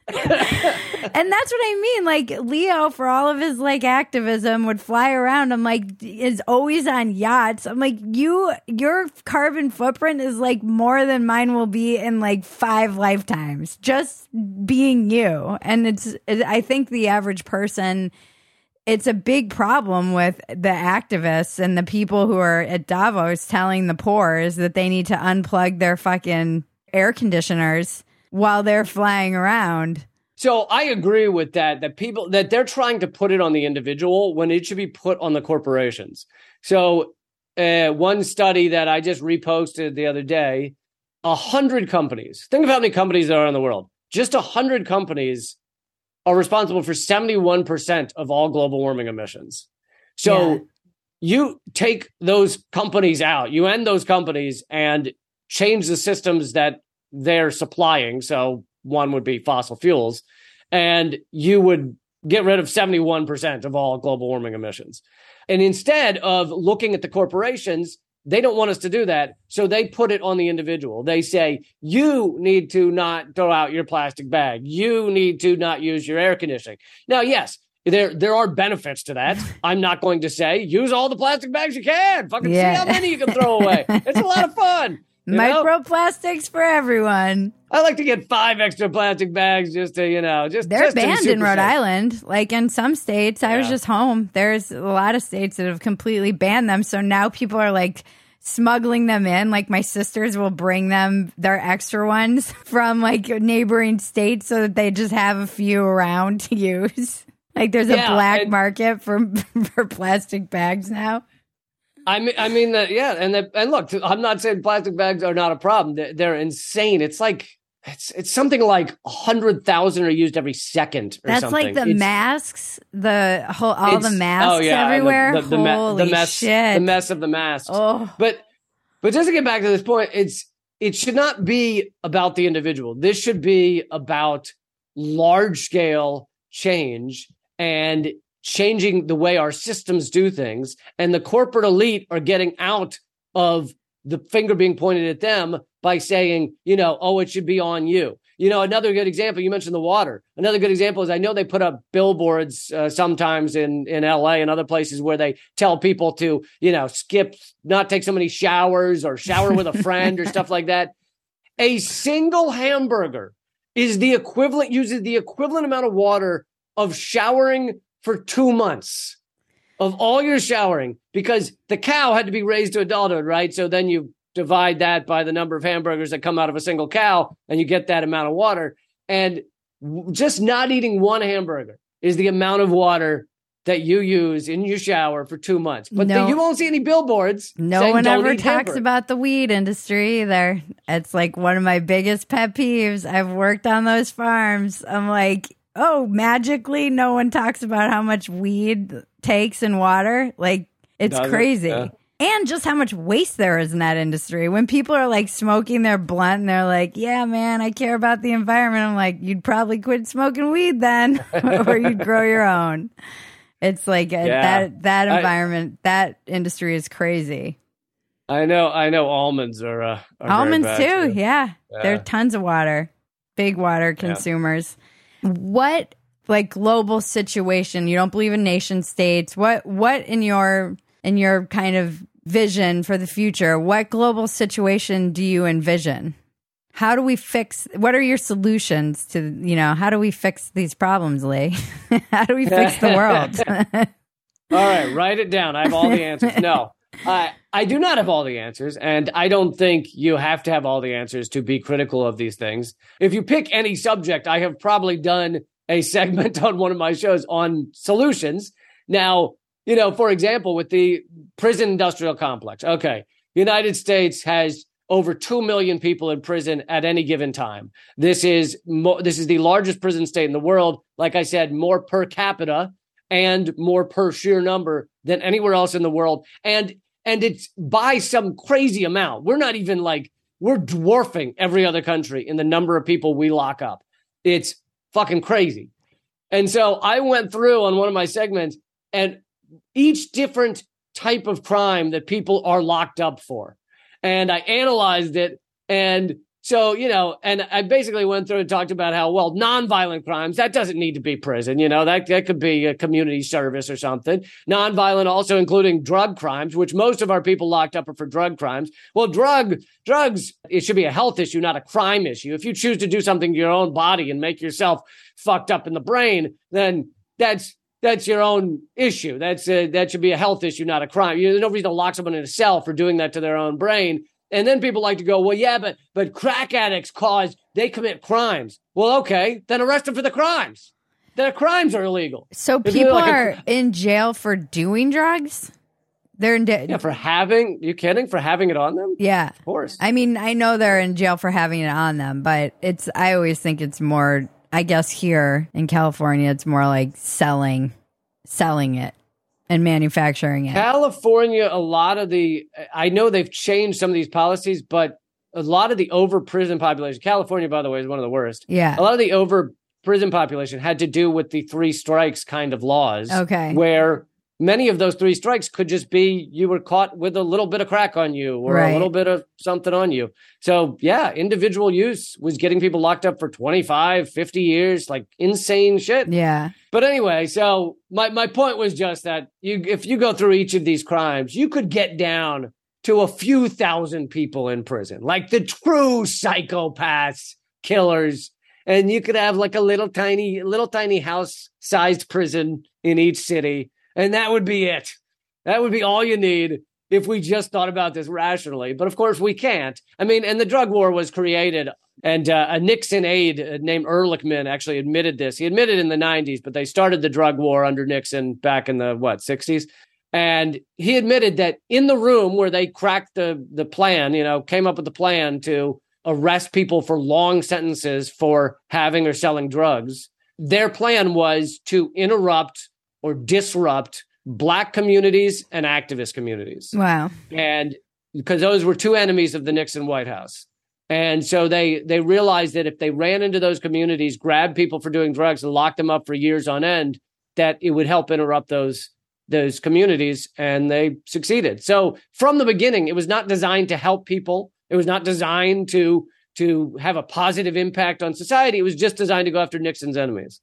And that's what I mean. Like Leo, for all of his like activism, would fly around. I'm like, is always on yachts. I'm like, your carbon footprint is like more than mine will be in like 5 lifetimes, just being you. And I think the average person, it's a big problem with the activists and the people who are at Davos telling the poor is that they need to unplug their fucking air conditioners while they're flying around. So I agree with that they're trying to put it on the individual when it should be put on the corporations. So one study that I just reposted the other day, 100 companies, think of how many companies there are in the world. Just 100 companies are responsible for 71% of all global warming emissions. So you take those companies out, you end those companies and change the systems that they're supplying. So one would be fossil fuels, and you would get rid of 71% of all global warming emissions. And instead of looking at the corporations, they don't want us to do that. So they put it on the individual. They say, you need to not throw out your plastic bag. You need to not use your air conditioning. Now, yes, there are benefits to that. I'm not going to say use all the plastic bags you can. Fucking see how many you can throw away. It's a lot of fun. Microplastics for everyone. I like to get 5 extra plastic bags just to, they're banned in Rhode Island. Like in some states, I was just home. There's a lot of states that have completely banned them. So now people are like smuggling them in. Like my sisters will bring them their extra ones from like neighboring states so that they just have a few around to use. Like there's a black market for plastic bags now. And look, I'm not saying plastic bags are not a problem. They're insane. It's like it's something like 100,000 are used every second. Or That's something. Like the masks, all the masks everywhere. Holy shit! The mess of the masks. Oh. But just to get back to this point, it should not be about the individual. This should be about large scale change and changing the way our systems do things, and the corporate elite are getting out of the finger being pointed at them by saying, it should be on you. Another good example, you mentioned the water. Another good example is I know they put up billboards sometimes in LA and other places where they tell people to, not take so many showers or shower with a friend or stuff like that. A single hamburger uses the equivalent amount of water of showering for 2 months of all your showering, because the cow had to be raised to adulthood, right? So then you divide that by the number of hamburgers that come out of a single cow, and you get that amount of water. And just not eating one hamburger is the amount of water that you use in your shower for 2 months. But you won't see any billboards. No one ever talks about the weed industry either. It's like one of my biggest pet peeves. I've worked on those farms. I'm like, magically no one talks about how much weed takes in water. Like, it's crazy. Yeah. And just how much waste there is in that industry. When people are like smoking their blunt and they're like, yeah, man, I care about the environment. I'm like, you'd probably quit smoking weed then, or you'd grow your own. It's like that environment, that industry is crazy. I know almonds are almonds too. Yeah. They're tons of water, big water consumers. What like global situation? You don't believe in nation states. What in your kind of vision for the future, what global situation do you envision? How do we what are your solutions to, how do we fix these problems, Lee? How do we fix the world? All right, write it down. I have all the answers. No, I do not have all the answers, and I don't think you have to have all the answers to be critical of these things. If you pick any subject, I have probably done a segment on one of my shows on solutions. Now, for example, with the prison industrial complex, United States has over 2 million people in prison at any given time. This is the largest prison state in the world. Like I said, more per capita and more per sheer number than anywhere else in the world. And it's by some crazy amount. We're not even we're dwarfing every other country in the number of people we lock up. It's fucking crazy. And so I went through on one of my segments and each different type of crime that people are locked up for. And I analyzed it. And So, and I basically went through and talked about how, well, nonviolent crimes, that doesn't need to be prison. That could be a community service or something. Nonviolent also including drug crimes, which most of our people locked up are for drug crimes. Well, drugs, it should be a health issue, not a crime issue. If you choose to do something to your own body and make yourself fucked up in the brain, then that's your own issue. That should be a health issue, not a crime. There's no reason to lock someone in a cell for doing that to their own brain. And then people like to go, well, yeah, but crack addicts they commit crimes. Well, okay, then arrest them for the crimes. Their crimes are illegal. So people are in jail for doing drugs? They're in you kidding? For having it on them? Yeah. Of course. I mean, I know they're in jail for having it on them, but I always think it's more, I guess here in California, it's more like selling it and manufacturing it. California, I know they've changed some of these policies, but a lot of the over prison population, California, by the way, is one of the worst. Yeah. A lot of the over prison population had to do with the 3 strikes kind of laws. Okay. Where many of those 3 strikes could just be you were caught with a little bit of crack on you or a little bit of something on you. So, yeah, individual use was getting people locked up for 25, 50 years, like insane shit. Yeah. But anyway, so my point was just that if you go through each of these crimes, you could get down to a few thousand people in prison, like the true psychopaths, killers. And you could have like a little tiny house-sized prison in each city. And that would be it. That would be all you need if we just thought about this rationally. But of course we can't. I mean, and the drug war was created, and a Nixon aide named Ehrlichman actually admitted this. He admitted in the 90s, but they started the drug war under Nixon back in the 60s. And he admitted that in the room where they cracked the plan, came up with the plan to arrest people for long sentences for having or selling drugs, their plan was to interrupt or disrupt Black communities and activist communities. Wow. And because those were 2 enemies of the Nixon White House. And so they realized that if they ran into those communities, grabbed people for doing drugs and locked them up for years on end, that it would help interrupt those communities, and they succeeded. So from the beginning, it was not designed to help people. It was not designed to have a positive impact on society. It was just designed to go after Nixon's enemies.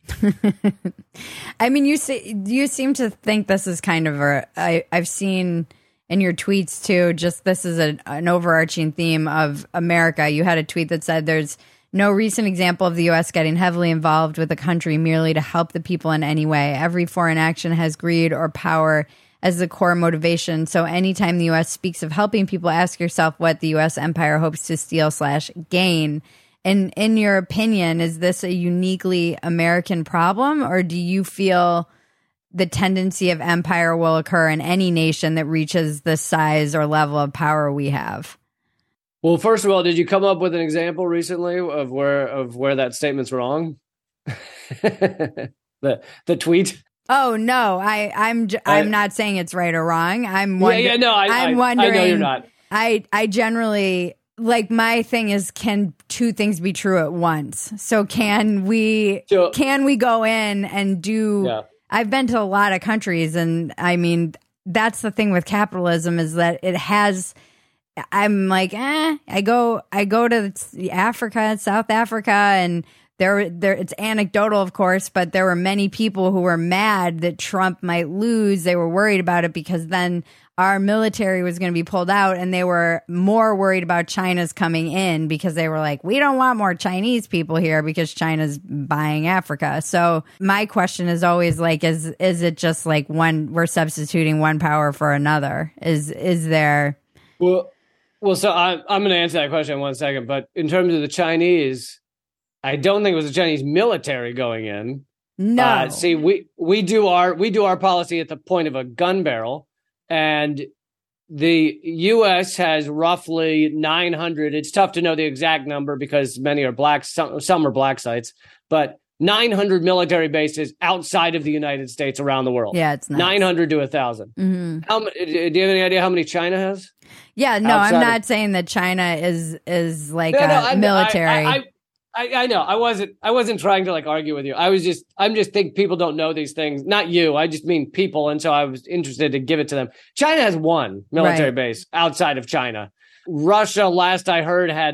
I mean, you seem to think this is kind of I've seen in your tweets too, just this is an overarching theme of America. You had a tweet that said there's no recent example of the U.S. getting heavily involved with a country merely to help the people in any way. Every foreign action has greed or power as the core motivation. So anytime the U.S. speaks of helping people, ask yourself what the U.S. empire hopes to steal/gain. And in your opinion, is this a uniquely American problem, or do you feel the tendency of empire will occur in any nation that reaches the size or level of power we have? Well, first of all, did you come up with an example recently of where that statement's wrong? the tweet? Oh no, I'm not saying it's right or wrong. I'm wondering. I'm wondering. I know you're not. I generally, like, my thing is, can 2 things be true at once? So can we go in and do? Yeah. I've been to a lot of countries, and I mean, that's the thing with capitalism, is that it has. I'm like, I go to Africa, South Africa, and there it's anecdotal, of course, but there were many people who were mad that Trump might lose. They were worried about it because then our military was going to be pulled out, and they were more worried about China's coming in because they were like, we don't want more Chinese people here because China's buying Africa. So my question is always like, is it just like we're substituting one power for another? Is there? Well, so I'm going to answer that question in 1 second. But in terms of the Chinese, I don't think it was the Chinese military going in. No. See, we do our policy at the point of a gun barrel, and the U.S. has roughly 900. It's tough to know the exact number because many are black. Some are black sites, but 900 military bases outside of the United States around the world. Yeah, it's nuts. 900 to 1,000. Mm-hmm. Do you have any idea how many China has? Yeah, no, I'm not saying that China is like military. I know. I wasn't trying to like argue with you. I'm just think people don't know these things. Not you. I just mean people. And so I was interested to give it to them. China has 1 military base outside of China. Russia, last I heard, had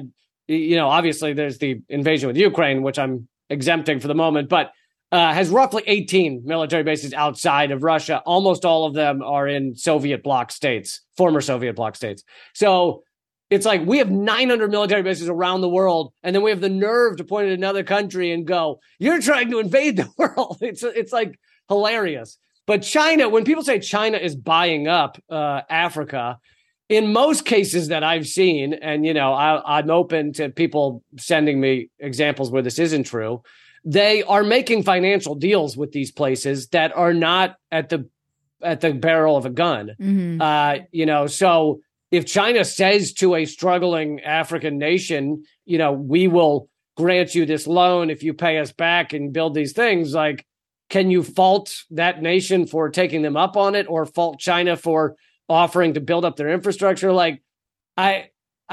obviously there's the invasion with Ukraine, which I'm exempting for the moment, but has roughly 18 military bases outside of Russia. Almost all of them are in Soviet bloc states, former Soviet bloc states. So it's like we have 900 military bases around the world, and then we have the nerve to point at another country and go, "You're trying to invade the world." It's like hilarious. But China, when people say China is buying up Africa, in most cases that I've seen, and I'm open to people sending me examples where this isn't true, they are making financial deals with these places that are not at the barrel of a gun. Mm-hmm. So if China says to a struggling African nation, we will grant you this loan if you pay us back and build these things, like, can you fault that nation for taking them up on it, or fault China for offering to build up their infrastructure? Like, I'll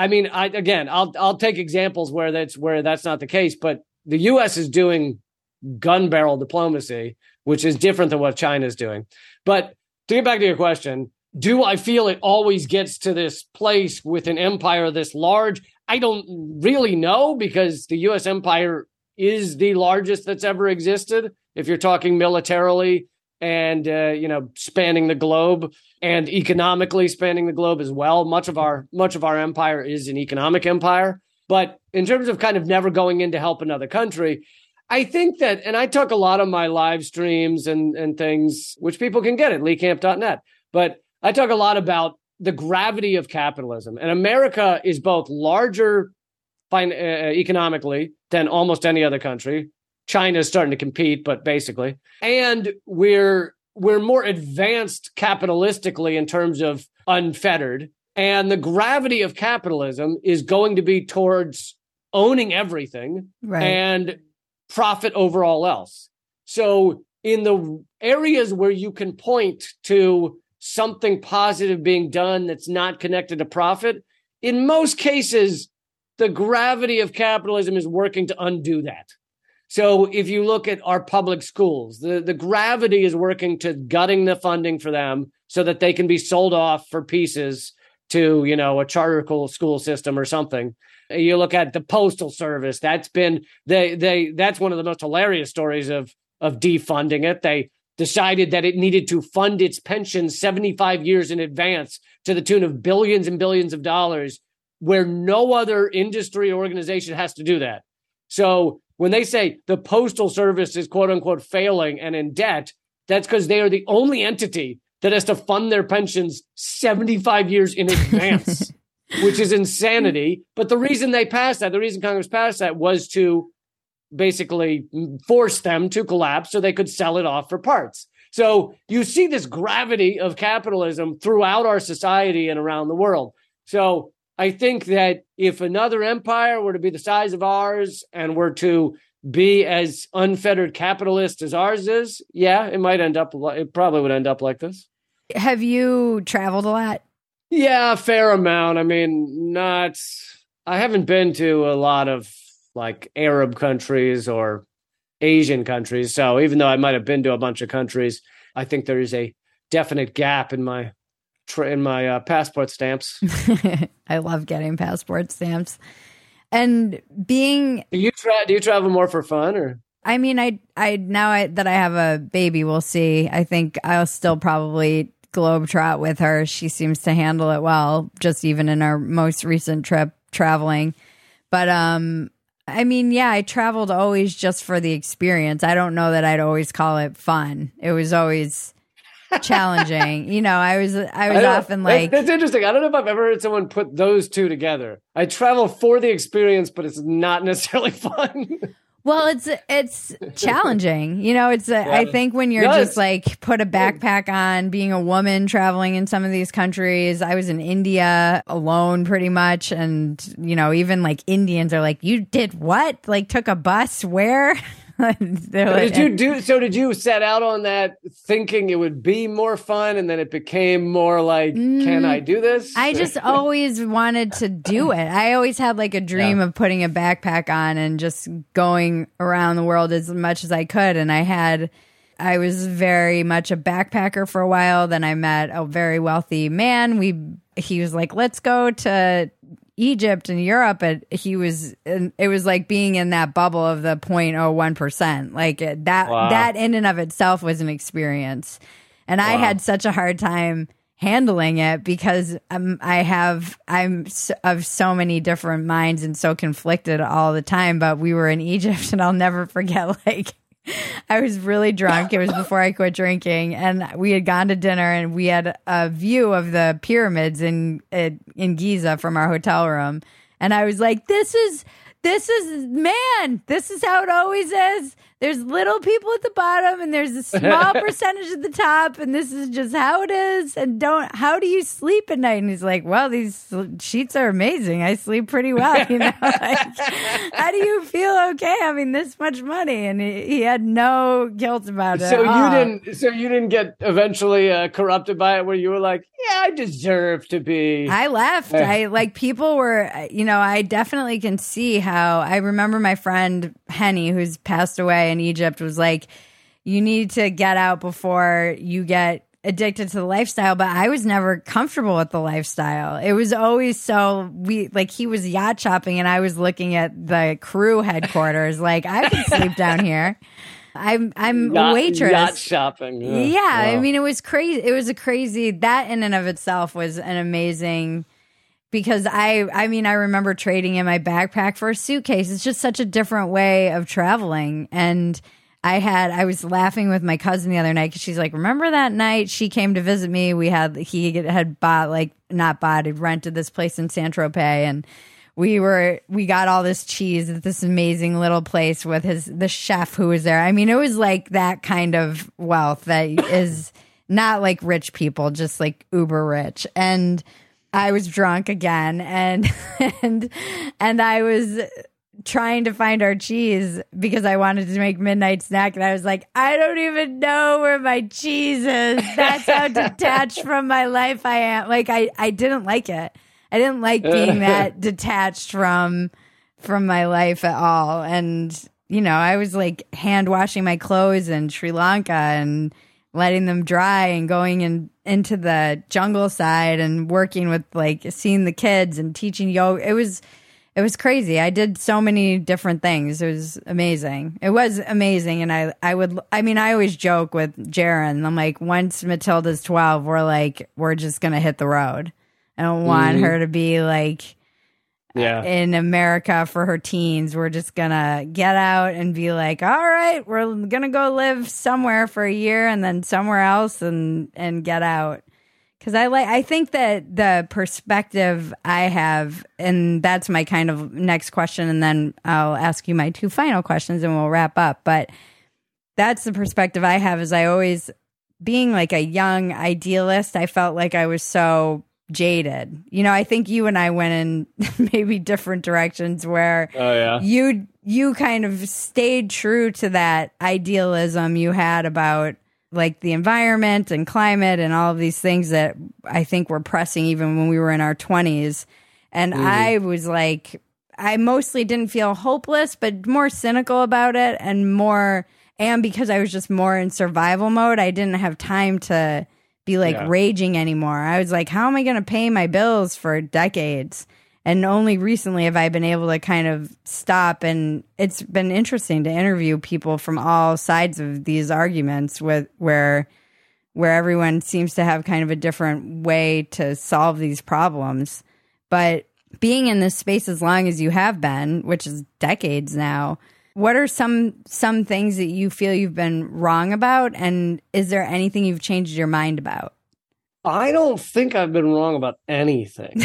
take examples where that's not the case, but the U.S. is doing gun barrel diplomacy, which is different than what China is doing. But to get back to your question, do I feel it always gets to this place with an empire this large? I don't really know, because the U.S. empire is the largest that's ever existed, if you're talking militarily and, spanning the globe, and economically spanning the globe as well. Much of our empire is an economic empire. But in terms of kind of never going in to help another country, I think that, and I talk a lot on my live streams and things, which people can get at leecamp.net, but I talk a lot about the gravity of capitalism. And America is both larger economically than almost any other country. China is starting to compete, but basically. And we're more advanced capitalistically in terms of unfettered. And the gravity of capitalism is going to be towards owning everything, right, and profit over all else. So in the areas where you can point to something positive being done that's not connected to profit, in most cases, the gravity of capitalism is working to undo that. So if you look at our public schools, the gravity is working to gutting the funding for them so that they can be sold off for pieces to, a charter school system or something. You look at the Postal Service, that's been that's one of the most hilarious stories of defunding it. They decided that it needed to fund its pensions 75 years in advance to the tune of billions and billions of dollars, where no other industry or organization has to do that. So when they say the Postal Service is quote unquote failing and in debt, that's because they are the only entity that has to fund their pensions 75 years in advance, which is insanity. But the reason the reason Congress passed that was to basically force them to collapse so they could sell it off for parts. So you see this gravity of capitalism throughout our society and around the world. So I think that if another empire were to be the size of ours and were to be as unfettered capitalist as ours is, it probably would end up like this. Have you traveled a lot? Yeah, a fair amount. I mean, I haven't been to a lot of like Arab countries or Asian countries. So even though I might have been to a bunch of countries, I think there is a definite gap in my passport stamps. I love getting passport stamps. And do you travel more for fun, or? I mean, now that I have a baby, we'll see. I think I'll still probably globetrot with her. She seems to handle it well, just even in our most recent trip traveling. But I mean, yeah, I traveled always just for the experience. I don't know that I'd always call it fun. It was always challenging. I was often like, that's interesting. I don't know if I've ever heard someone put those two together. I travel for the experience, but it's not necessarily fun. Well, it's challenging. I think when you're just like put a backpack on, being a woman traveling in some of these countries. I was in India alone pretty much. And, even like Indians are like, you did what? Like took a bus where? Did you set out on that thinking it would be more fun, and then it became more like, can I do this? I just always wanted to do it. I always had like a dream of putting a backpack on and just going around the world as much as I could. And I was very much a backpacker for a while. Then I met a very wealthy man. He was like, let's go to Egypt and Europe, it was like being in that bubble of the 0.01%. Like that in and of itself was an experience. And I had such a hard time handling it because I'm of so many different minds and so conflicted all the time. But we were in Egypt, and I'll never forget, like, I was really drunk. It was before I quit drinking, and we had gone to dinner, and we had a view of the pyramids in Giza from our hotel room. And I was like, this is how it always is. There's little people at the bottom, and there's a small percentage at the top, and this is just how it is. And how do you sleep at night? And he's like, well, these sheets are amazing. I sleep pretty well. You know, like, how do you feel okay having this much money? And he had no guilt about it. So you didn't get eventually corrupted by it, where you were like, yeah, I deserve to be. I left. People were, I definitely can see how. I remember my friend Henny, who's passed away in Egypt, was like, you need to get out before you get addicted to the lifestyle. But I was never comfortable with the lifestyle. It was always he was yacht shopping, and I was looking at the crew headquarters. Like, I could sleep down here. I'm a waitress. Yacht shopping. Yeah. Wow. I mean, it was crazy. It was that in and of itself was an amazing, because I remember trading in my backpack for a suitcase. It's just such a different way of traveling. And I was laughing with my cousin the other night, because she's like, remember that night she came to visit me? He had rented this place in Saint-Tropez, and we got all this cheese at this amazing little place with the chef who was there. I mean, it was like that kind of wealth that is not like rich people, just like uber rich. And I was drunk again, and I was trying to find our cheese because I wanted to make midnight snack, and I was like, I don't even know where my cheese is. That's how detached from my life I am. Like, I didn't like it. I didn't like being that detached from my life at all. And, I was like hand washing my clothes in Sri Lanka and letting them dry, and going into the jungle side and working with, like, seeing the kids and teaching yoga. It was crazy. I did so many different things. It was amazing. It was amazing. And I always joke with Jaren. I'm like, once Matilda's 12, we're just going to hit the road. I don't want her to be like in America for her teens. We're just going to get out and be like, all right, we're going to go live somewhere for a year and then somewhere else and get out. Because I think that the perspective I have, and that's my kind of next question, and then I'll ask you my two final questions and we'll wrap up. But that's the perspective I have, is I always, being like a young idealist, I felt like I was so jaded. I think you and I went in maybe different directions, where you kind of stayed true to that idealism you had about, like, the environment and climate and all of these things that I think were pressing even when we were in our 20s. And I was like, I mostly didn't feel hopeless, but more cynical about it, and because I was just more in survival mode, I didn't have time to be like raging anymore. I was like, how am I going to pay my bills for decades? And only recently have I been able to kind of stop. And it's been interesting to interview people from all sides of these arguments, where everyone seems to have kind of a different way to solve these problems. But being in this space as long as you have been, which is decades now, what are some things that you feel you've been wrong about? And is there anything you've changed your mind about? I don't think I've been wrong about anything.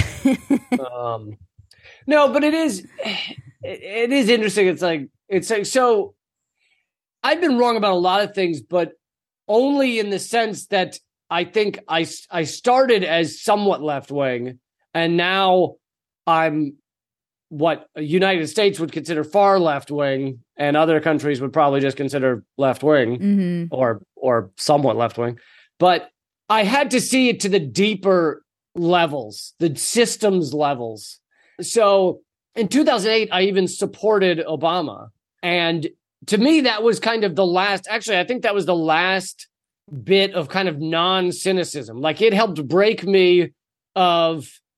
No, but it is interesting. It's like, so I've been wrong about a lot of things, but only in the sense that I think I started as somewhat left wing, and now I'm what the United States would consider far left wing, and other countries would probably just consider left wing or somewhat left wing. But I had to see it to the deeper levels, the systems levels. So in 2008, I even supported Obama. And to me, that was kind of the last, actually, I think that was the last bit of kind of non-cynicism. Like, it helped break me of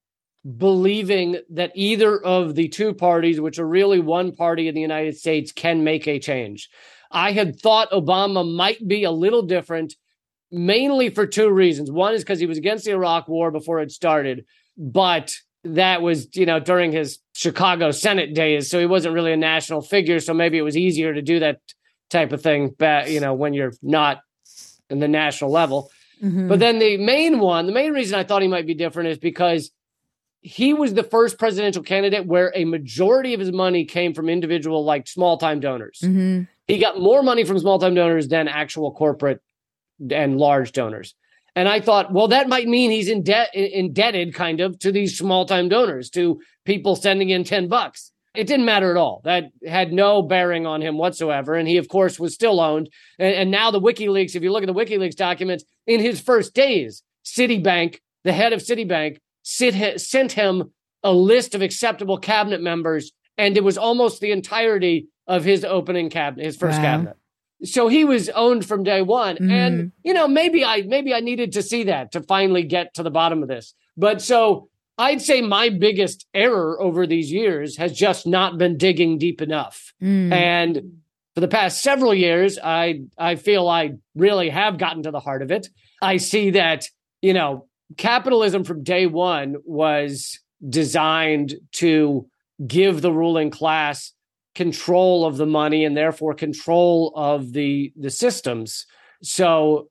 believing that either of the two parties, which are really one party in the United States, can make a change. I had thought Obama might be a little different, mainly for two reasons. One is because he was against the Iraq War before it started, but that was, during his Chicago Senate days, so he wasn't really a national figure, so maybe it was easier to do that type of thing, when you're not in the national level. Mm-hmm. But then the main reason I thought he might be different is because he was the first presidential candidate where a majority of his money came from individual, like small-time donors. Mm-hmm. He got more money from small-time donors than actual corporate and large donors. And I thought, well, that might mean he's indebted kind of to these small-time donors, to people sending in $10. It didn't matter at all. That had no bearing on him whatsoever. And he, of course, was still owned. And now the WikiLeaks, if you look at the WikiLeaks documents, in his first days, Citibank, the head of Citibank, sent him a list of acceptable cabinet members, and it was almost the entirety of his opening cabinet, his first cabinet. So he was owned from day one. Mm. And, maybe I needed to see that to finally get to the bottom of this. But so I'd say my biggest error over these years has just not been digging deep enough. Mm. And for the past several years, I feel I really have gotten to the heart of it. I see that, capitalism from day one was designed to give the ruling class control of the money and therefore control of the systems. So,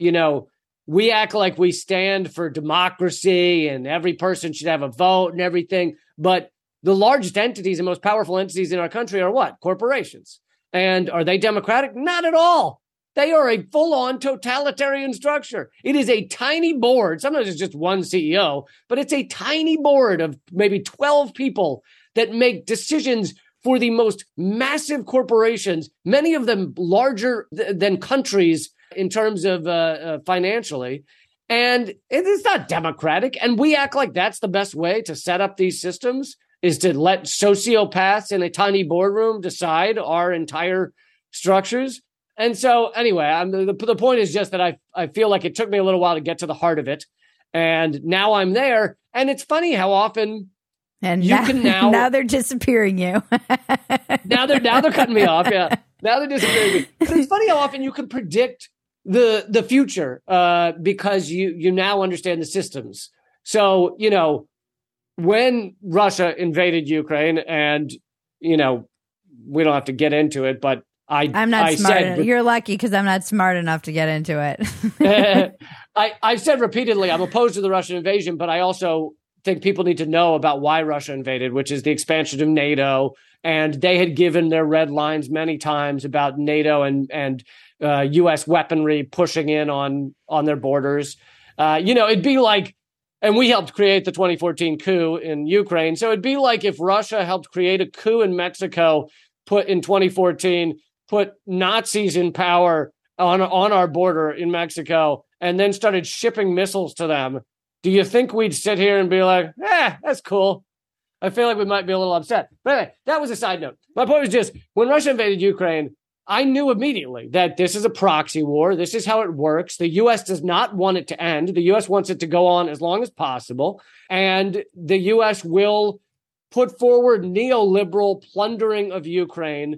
we act like we stand for democracy and every person should have a vote and everything. But the largest entities and most powerful entities in our country are what? Corporations. And are they democratic? Not at all. They are a full-on totalitarian structure. It is a tiny board. Sometimes it's just one CEO, but it's a tiny board of maybe 12 people that make decisions for the most massive corporations, many of them larger than countries in terms of financially. And it's not democratic. And we act like that's the best way to set up these systems, is to let sociopaths in a tiny boardroom decide our entire structures. And so anyway, the point is just that I feel like it took me a little while to get to the heart of it. And now I'm there. And it's funny how often... And now they're disappearing you. now they're cutting me off. Yeah, now they're disappearing me. But it's funny how often you can predict the future because you now understand the systems. So when Russia invaded Ukraine, and we don't have to get into it, but I'm not smart enough. You're lucky because I'm not smart enough to get into it. I've said repeatedly I'm opposed to the Russian invasion, but I also think people need to know about why Russia invaded, which is the expansion of NATO. And they had given their red lines many times about NATO and U.S. weaponry pushing in on their borders. It'd be like, and we helped create the 2014 coup in Ukraine. So it'd be like if Russia helped create a coup in Mexico, put in 2014, put Nazis in power on our border in Mexico, and then started shipping missiles to them. Do you think we'd sit here and be like, that's cool? I feel like we might be a little upset. But anyway, that was a side note. My point was just, when Russia invaded Ukraine, I knew immediately that this is a proxy war. This is how it works. The U.S. does not want it to end. The U.S. wants it to go on as long as possible. And the U.S. will put forward neoliberal plundering of Ukraine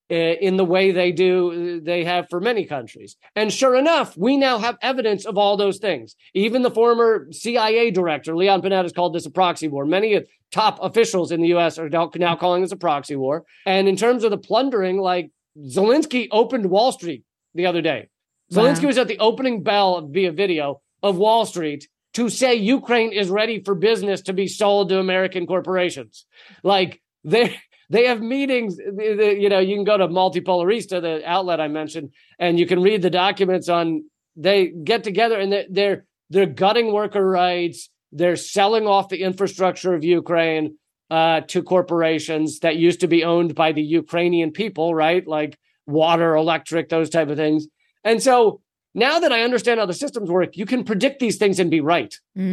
in the way they have for many countries. And sure enough, we now have evidence of all those things. Even the former CIA director, Leon Panetta, has called this a proxy war. Many top officials in the U.S. are now calling this a proxy war. And in terms of the plundering, like Zelensky opened Wall Street the other day. Wow. Zelensky was at the opening bell via video of Wall Street to say Ukraine is ready for business to be sold to American corporations. Like, they have meetings, you can go to Multipolarista, the outlet I mentioned, and you can read the documents they get together and they're gutting worker rights. They're selling off the infrastructure of Ukraine to corporations that used to be owned by the Ukrainian people, right? Like water, electric, those type of things. And so now that I understand how the systems work, you can predict these things and be right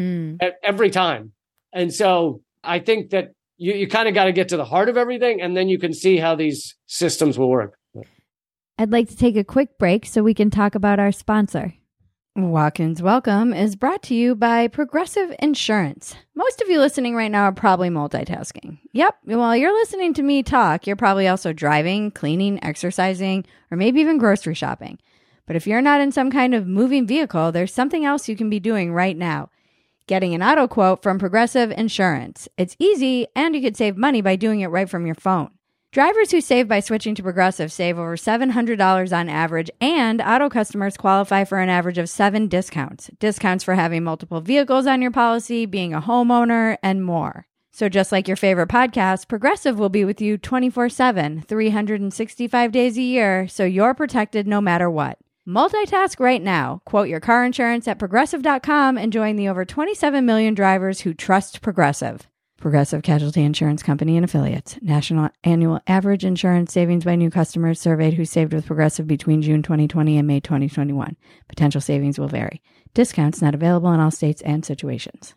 every time. And so I think that you kind of got to get to the heart of everything, and then you can see how these systems will work. I'd like to take a quick break so we can talk about our sponsor. Watkins Welcome is brought to you by Progressive Insurance. Most of you listening right now are probably multitasking. Yep, while you're listening to me talk, you're probably also driving, cleaning, exercising, or maybe even grocery shopping. But if you're not in some kind of moving vehicle, there's something else you can be doing right now. Getting an auto quote from Progressive Insurance. It's easy, and you could save money by doing it right from your phone. Drivers who save by switching to Progressive save over $700 on average, and auto customers qualify for an average of 7 discounts. Discounts for having multiple vehicles on your policy, being a homeowner, and more. So just like your favorite podcast, Progressive will be with you 24/7, 365 days a year, so you're protected no matter what. Multitask right now. Quote your car insurance at Progressive.com and join the over 27 million drivers who trust Progressive. Progressive Casualty Insurance Company and Affiliates. National annual average insurance savings by new customers surveyed who saved with Progressive between June 2020 and May 2021. Potential savings will vary. Discounts not available in all states and situations.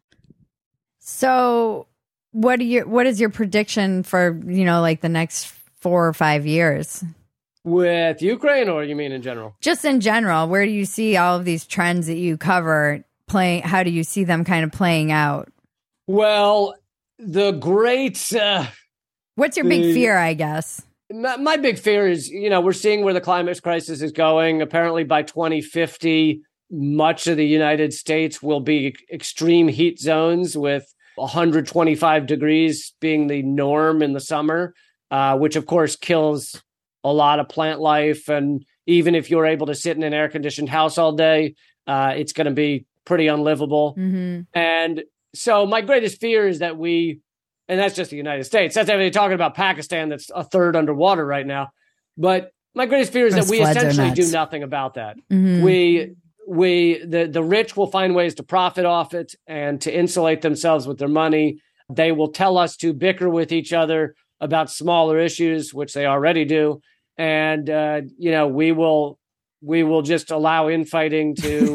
So what is your prediction for, like the next 4 or 5 years? With Ukraine, or you mean in general? Just in general, where do you see all of these trends that you cover playing? How do you see them kind of playing out? Well, what's your big fear, I guess? My big fear is, we're seeing where the climate crisis is going. Apparently by 2050, much of the United States will be extreme heat zones with 125 degrees being the norm in the summer, which of course kills a lot of plant life. And even if you're able to sit in an air-conditioned house all day, it's going to be pretty unlivable. Mm-hmm. And so my greatest fear is that and that's just the United States. That's everything talking about Pakistan that's a third underwater right now. But my greatest fear is that we essentially do nothing about that. Mm-hmm. The rich will find ways to profit off it and to insulate themselves with their money. They will tell us to bicker with each other about smaller issues, which they already do. And, we will just allow infighting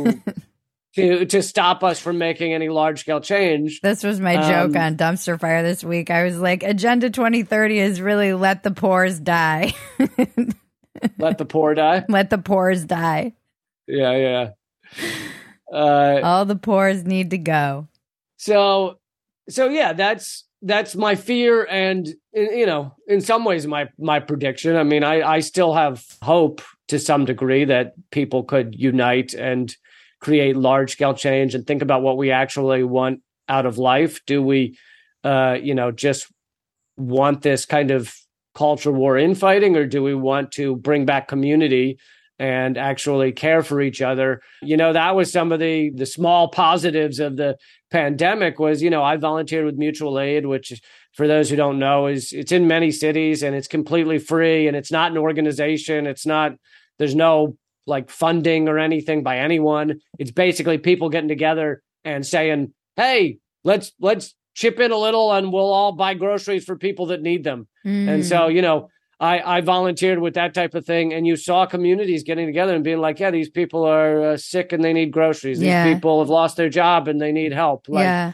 to stop us from making any large scale change. This was my joke on Dumpster Fire this week. I was like, Agenda 2030 is really let the poors die. Let the poor die? Let the poors die. Yeah. All the poors need to go. So yeah, that's my fear. And, in some ways my prediction. I mean, I still have hope to some degree that people could unite and create large scale change and think about what we actually want out of life. Do we, just want this kind of culture war infighting, or do we want to bring back community and actually care for each other? That was some of the small positives of the pandemic was, I volunteered with Mutual Aid, which for those who don't know it's in many cities and it's completely free and it's not an organization. There's no like funding or anything by anyone. It's basically people getting together and saying, hey, let's chip in a little and we'll all buy groceries for people that need them. And so, I volunteered with that type of thing, and you saw communities getting together and being like, yeah, these people are sick and they need groceries. These people have lost their job and they need help.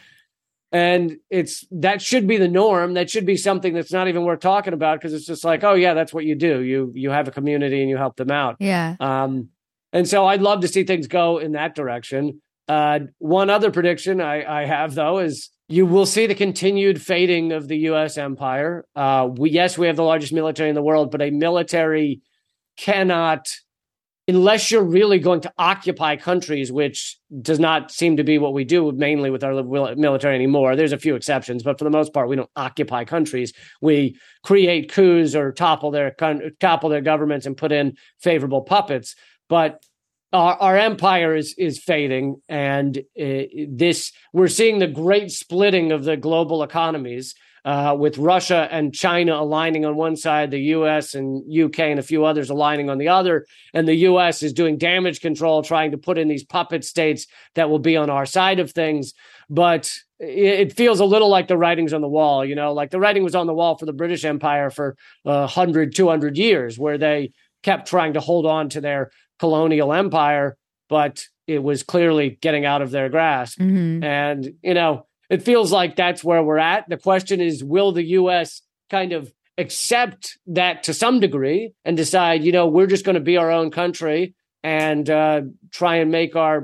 And that should be the norm. That should be something that's not even worth talking about, because it's just like, oh yeah, that's what you do. You have a community and you help them out. Yeah. And so I'd love to see things go in that direction. One other prediction I have, though, is you will see the continued fading of the U.S. empire. We have the largest military in the world, but a military cannot, unless you're really going to occupy countries, which does not seem to be what we do mainly with our military anymore. There's a few exceptions, but for the most part, we don't occupy countries. We create coups or topple their governments and put in favorable puppets. But our empire is fading, and we're seeing the great splitting of the global economies, with Russia and China aligning on one side, the U.S. and UK and a few others aligning on the other, and the U.S. is doing damage control, trying to put in these puppet states that will be on our side of things. But it feels a little like the writing's on the wall, like the writing was on the wall for the British Empire for 100, 200 years, where they kept trying to hold on to their colonial empire, but it was clearly getting out of their grasp. Mm-hmm. And, it feels like that's where we're at. The question is, will the U.S. kind of accept that to some degree and decide, we're just going to be our own country and try and make our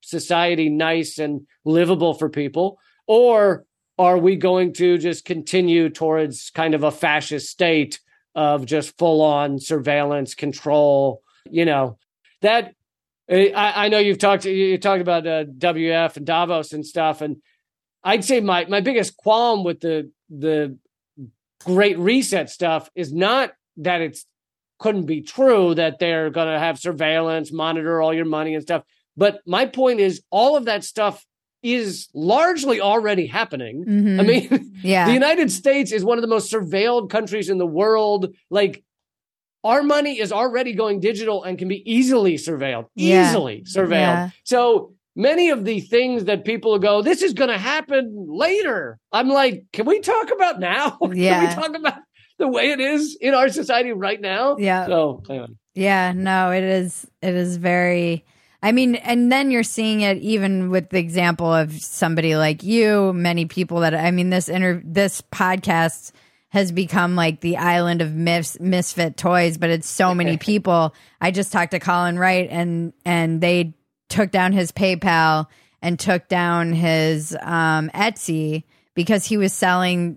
society nice and livable for people? Or are we going to just continue towards kind of a fascist state of just full on surveillance control? That I know you talked about WF and Davos and stuff. And I'd say my biggest qualm with the Great Reset stuff is not that it's couldn't be true that they're going to have surveillance, monitor all your money and stuff. But my point is all of that stuff is largely already happening. Mm-hmm. I mean, yeah. The United States is one of the most surveilled countries in the world. Like, our money is already going digital and can be easily surveilled. Yeah. So many of the things that people go, this is going to happen later. I'm like, can we talk about now? Yeah. Can we talk about the way it is in our society right now? Yeah. So, yeah, no, it is very, I mean, and then you're seeing it even with the example of somebody like you, many people that, I mean, this podcast has become like the island of misfit toys, but it's so many people. I just talked to Colin Wright and they took down his PayPal and took down his Etsy because he was selling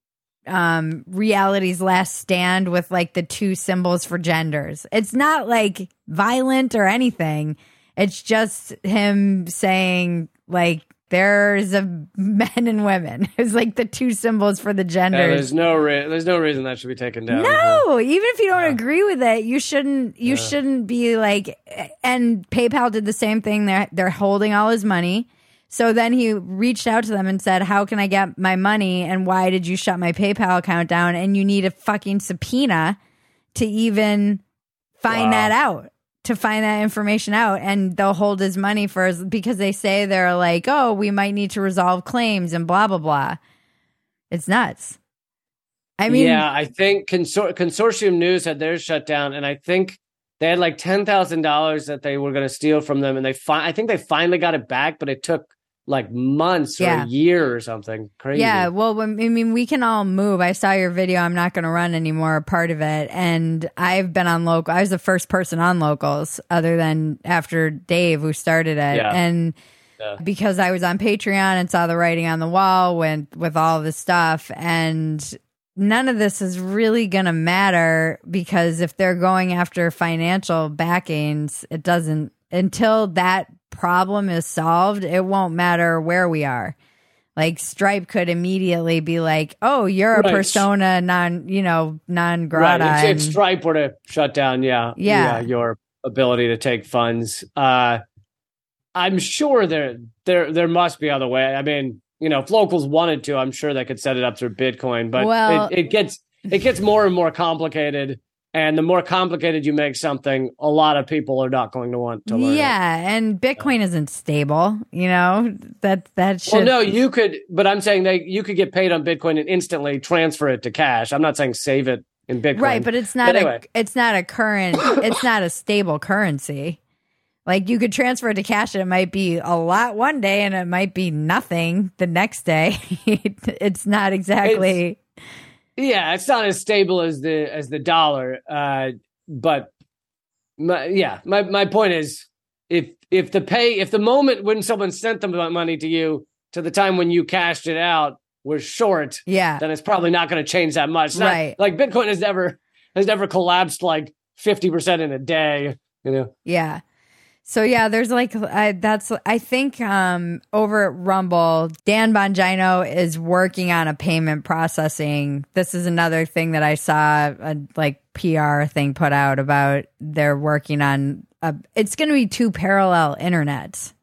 Reality's Last Stand with like the 2 symbols for genders. It's not like violent or anything. It's just him saying like there's a men and women. It's like the 2 symbols for the genders. Yeah, there's no reason that should be taken down. No, even if you don't agree with it, you shouldn't be like. And PayPal did the same thing. They're holding all his money. So then he reached out to them and said, "How can I get my money? And why did you shut my PayPal account down? And you need a fucking subpoena to even find that out." To find that information out, and they'll hold his money because they say they're like, oh, we might need to resolve claims and blah, blah, blah. It's nuts. I mean, yeah, I think Consortium News had theirs shut down, and I think they had like $10,000 that they were going to steal from them, and I think they finally got it back, but it took like months or a year or something crazy. Yeah, well, I mean, we can all move. I saw your video. I'm not going to run anymore, part of it. And I've been on local. I was the first person on Locals other than after Dave, who started it. Yeah. And because I was on Patreon and saw the writing on the wall with all this stuff. And none of this is really going to matter because if they're going after financial backings, it doesn't, until that problem is solved, it won't matter where we are. Like Stripe could immediately be like, "Oh, you're a persona non grata." Right. If Stripe were to shut down, your ability to take funds, I'm sure there must be other way. I mean, if Locals wanted to, I'm sure they could set it up through Bitcoin, but it gets more and more complicated. And the more complicated you make something, a lot of people are not going to want to learn. Yeah, and Bitcoin isn't stable. That should. Well, no, you could, but I'm saying you could get paid on Bitcoin and instantly transfer it to cash. I'm not saying save it in Bitcoin, right? But it's not it's not a stable currency. Like you could transfer it to cash, and it might be a lot one day, and it might be nothing the next day. It's not exactly. Yeah, it's not as stable as the dollar, but my point is, if the moment when someone sent them money to you to the time when you cashed it out was short, then it's probably not going to change that much. Right? Like Bitcoin has never collapsed like 50% in a day. Yeah. So there's like I think over at Rumble, Dan Bongino is working on a payment processing. This is another thing that I saw a PR thing put out about they're working on. It's going to be 2 parallel internets.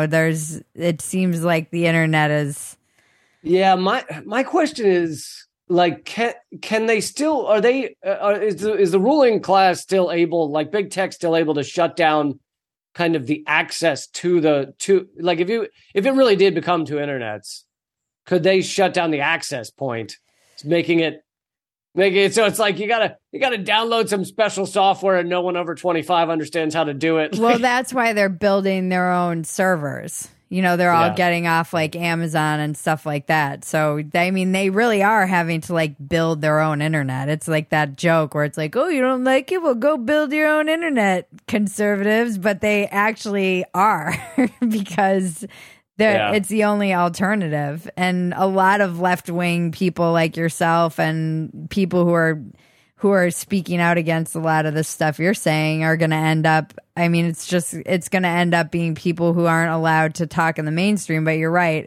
It seems like the internet is. Yeah, my question is like, can they still? Is the ruling class still able, like big tech, still able to shut down kind of the access to like if it really did become 2 internets, could they shut down the access point, making it so it's like you gotta download some special software and no one over 25 understands how to do it. Well, that's why they're building their own servers. They're all Yeah. getting off like Amazon and stuff like that. So, I mean, they really are having to like build their own internet. It's like that joke where it's like, oh, you don't like it? Well, go build your own internet, conservatives. But they actually are because it's the only alternative. And a lot of left-wing people like yourself and people who are speaking out against a lot of the stuff you're saying are going to end up, I mean, it's going to end up being people who aren't allowed to talk in the mainstream. But you're right.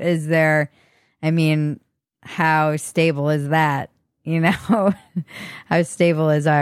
How stable is that? How stable is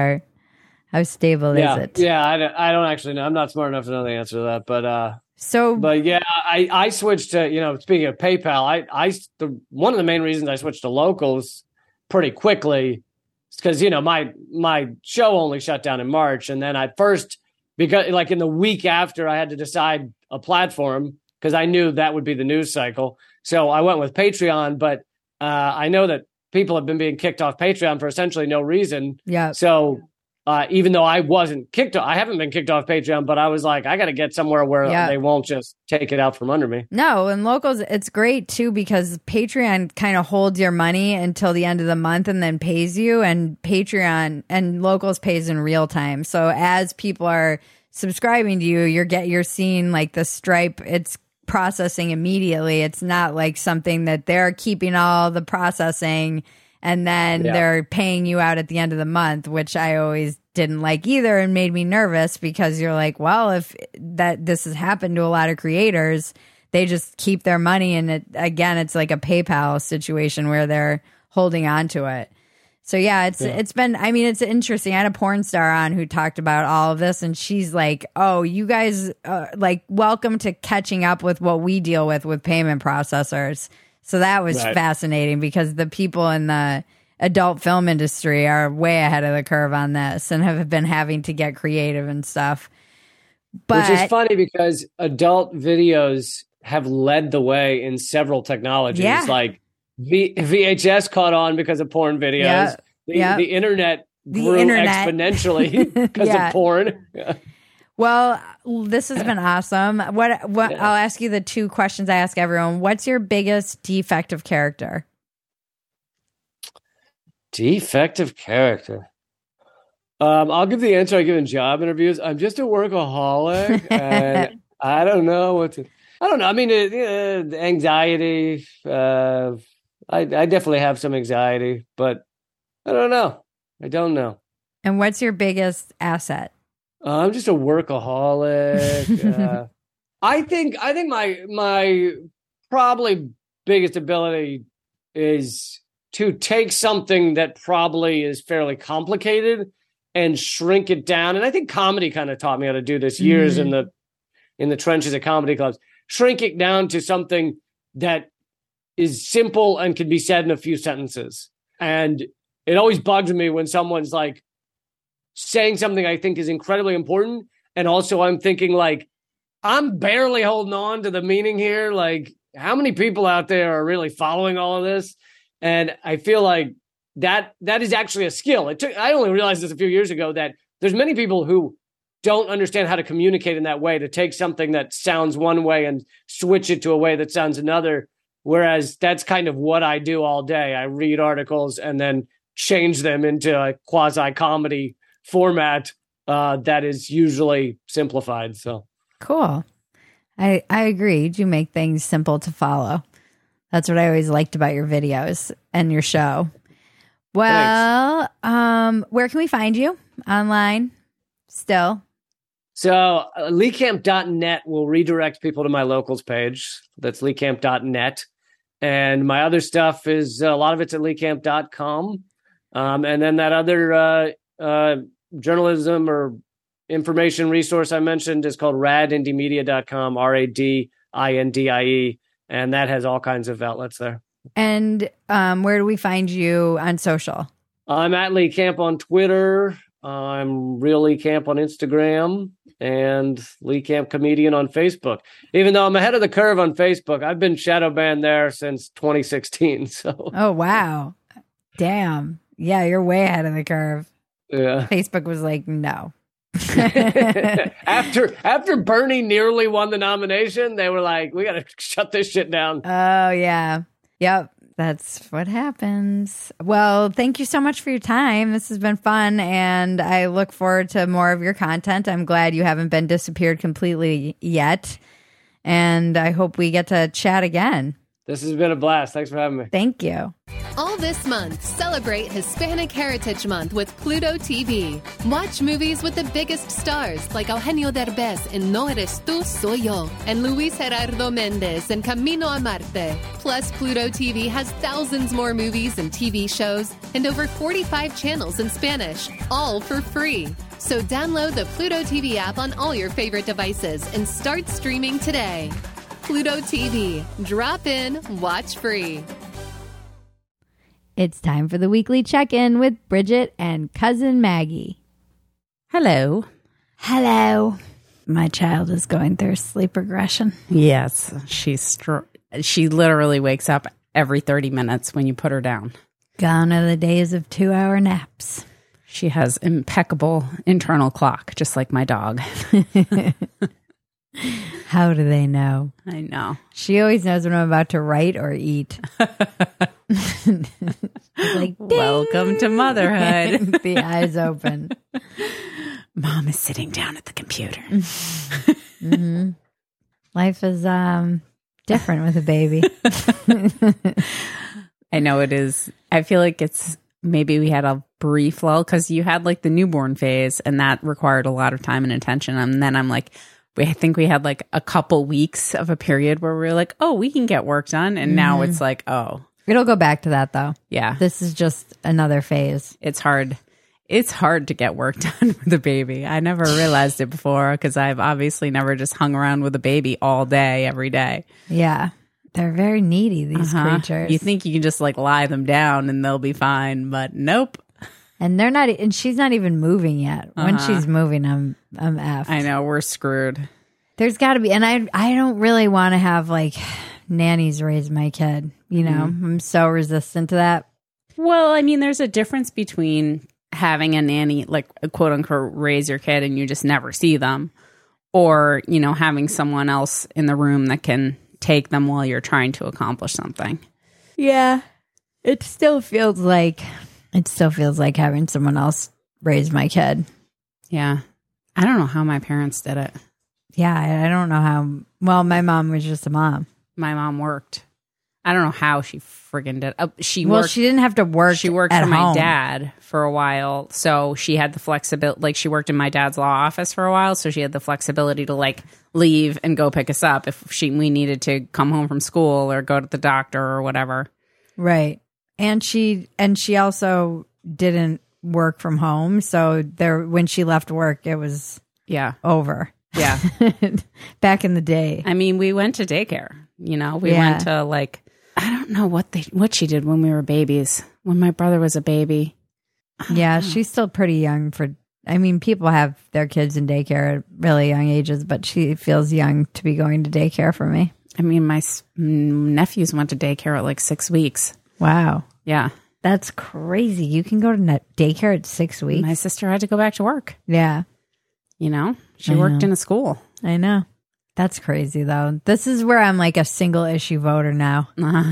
it? Yeah, I don't actually know. I'm not smart enough to know the answer to that. But yeah, I switched to, speaking of PayPal, one of the main reasons I switched to locals pretty quickly because my show only shut down in March, and then because like in the week after I had to decide a platform because I knew that would be the news cycle, so I went with Patreon. But I know that people have been being kicked off Patreon for essentially no reason. Yeah. So even though I wasn't kicked off, I haven't been kicked off Patreon, but I was like, I got to get somewhere where they won't just take it out from under me. No, and locals, it's great too because Patreon kind of holds your money until the end of the month and then pays you. And Patreon and locals pays in real time. So as people are subscribing to you, you're seeing like the Stripe. It's processing immediately. It's not like something that they're keeping all the processing and then they're paying you out at the end of the month, which I always didn't like either and made me nervous because you're like, well, if this has happened to a lot of creators, they just keep their money and it's like a PayPal situation where they're holding on to it. So it's been, I mean, it's interesting. I had a porn star on who talked about all of this and she's like, oh, you guys like welcome to catching up with what we deal with payment processors. So that was fascinating because the people in the adult film industry are way ahead of the curve on this and have been having to get creative and stuff. But which is funny because adult videos have led the way in several technologies. Yeah. Like VHS caught on because of porn videos. The internet grew exponentially because of porn. Yeah. Well, this has been awesome. What I'll ask you the two questions I ask everyone. What's your biggest defective character? Defective character. I'll give the answer I give in job interviews. I'm just a workaholic, and I don't know I don't know. I mean, anxiety. I definitely have some anxiety, but I don't know. And what's your biggest asset? I'm just a workaholic. I think my probably biggest ability is to take something that probably is fairly complicated and shrink it down. And I think comedy kind of taught me how to do this years in the trenches of comedy clubs. Shrink it down to something that is simple and can be said in a few sentences. And it always bugs me when someone's like saying something I think is incredibly important. And also I'm thinking like, I'm barely holding on to the meaning here. Like, how many people out there are really following all of this? And I feel like that is actually a skill. I only realized this a few years ago that there's many people who don't understand how to communicate in that way, to take something that sounds one way and switch it to a way that sounds another. Whereas that's kind of what I do all day. I read articles and then change them into a quasi-comedy format that is usually simplified. So cool. I agree. You make things simple to follow. That's what I always liked about your videos and your show. Well, where can we find you online still? So leecamp.net will redirect people to my locals page. That's leecamp.net. And my other stuff is a lot of it's at leecamp.com. And then that other journalism or information resource I mentioned is called radindiemedia.com, RADINDIE. And that has all kinds of outlets there. And where do we find you on social? I'm at Lee Camp on Twitter. I'm Real Lee Camp on Instagram and Lee Camp Comedian on Facebook. Even though I'm ahead of the curve on Facebook, I've been shadow banned there since 2016. So. Oh, wow. Damn. Yeah, you're way ahead of the curve. Yeah. Facebook was like, no. After Bernie nearly won the nomination, they were like, we got to shut this shit down. Oh, yeah. Yep. That's what happens. Well, thank you so much for your time. This has been fun, and I look forward to more of your content. I'm glad you haven't been disappeared completely yet, and I hope we get to chat again. This has been a blast. Thanks for having me. Thank you. All this month, celebrate Hispanic Heritage Month with Pluto TV. Watch movies with the biggest stars like Eugenio Derbez in No Eres Tú, Soy Yo, and Luis Gerardo Méndez in Camino a Marte. Plus, Pluto TV has thousands more movies and TV shows and over 45 channels in Spanish, all for free. So download the Pluto TV app on all your favorite devices and start streaming today. Pluto TV. Drop in, watch free. It's time for the weekly check-in with Bridget and cousin Maggie. Hello. Hello. My child is going through sleep regression. Yes, she literally wakes up every 30 minutes when you put her down. Gone are the days of 2-hour naps. She has impeccable internal clock, just like my dog. How do they know? I know. She always knows when I'm about to write or eat. Like, welcome to motherhood. The eyes open. Mom is sitting down at the computer. Mm-hmm. Life is different with a baby. I know it is. I feel like maybe we had a brief lull because you had like the newborn phase, and that required a lot of time and attention. And then I'm like, I think we had like a couple weeks of a period where we were like, oh, we can get work done. And now it's like, oh. It'll go back to that though. Yeah. This is just another phase. It's hard. It's hard to get work done with a baby. I never realized it before because I've obviously never just hung around with a baby all day, every day. Yeah. They're very needy, these creatures. You think you can just like lie them down and they'll be fine, but nope. And they're not, and she's not even moving yet. When she's moving, I'm effed. I know, we're screwed. There's got to be, and I don't really want to have like nannies raise my kid. You know, I'm so resistant to that. Well, I mean, there's a difference between having a nanny, like quote unquote, raise your kid and you just never see them, or, you know, having someone else in the room that can take them while you're trying to accomplish something. Yeah. It still feels like having someone else raise my kid. Yeah. I don't know how my parents did it. Yeah, I don't know how. Well, my mom was just a mom. My mom worked. I don't know how she friggin' did it. She didn't have to work. She worked for my dad for a while, so she had the flexibility. Like, she worked in my dad's law office for a while, so she had the flexibility to like leave and go pick us up if we needed to come home from school or go to the doctor or whatever. Right. And she also didn't work from home, so when she left work, it was over. Yeah. Back in the day. I mean, we went to daycare. You know, we went to like, I don't know what she did when we were babies. When my brother was a baby. Yeah, she's still pretty young people have their kids in daycare at really young ages, but she feels young to be going to daycare for me. I mean, my nephews went to daycare at like 6 weeks. Wow. Yeah. That's crazy. You can go to daycare at 6 weeks. My sister had to go back to work. Yeah. You know, she worked in a school. I know. That's crazy, though. This is where I'm like a single issue voter now.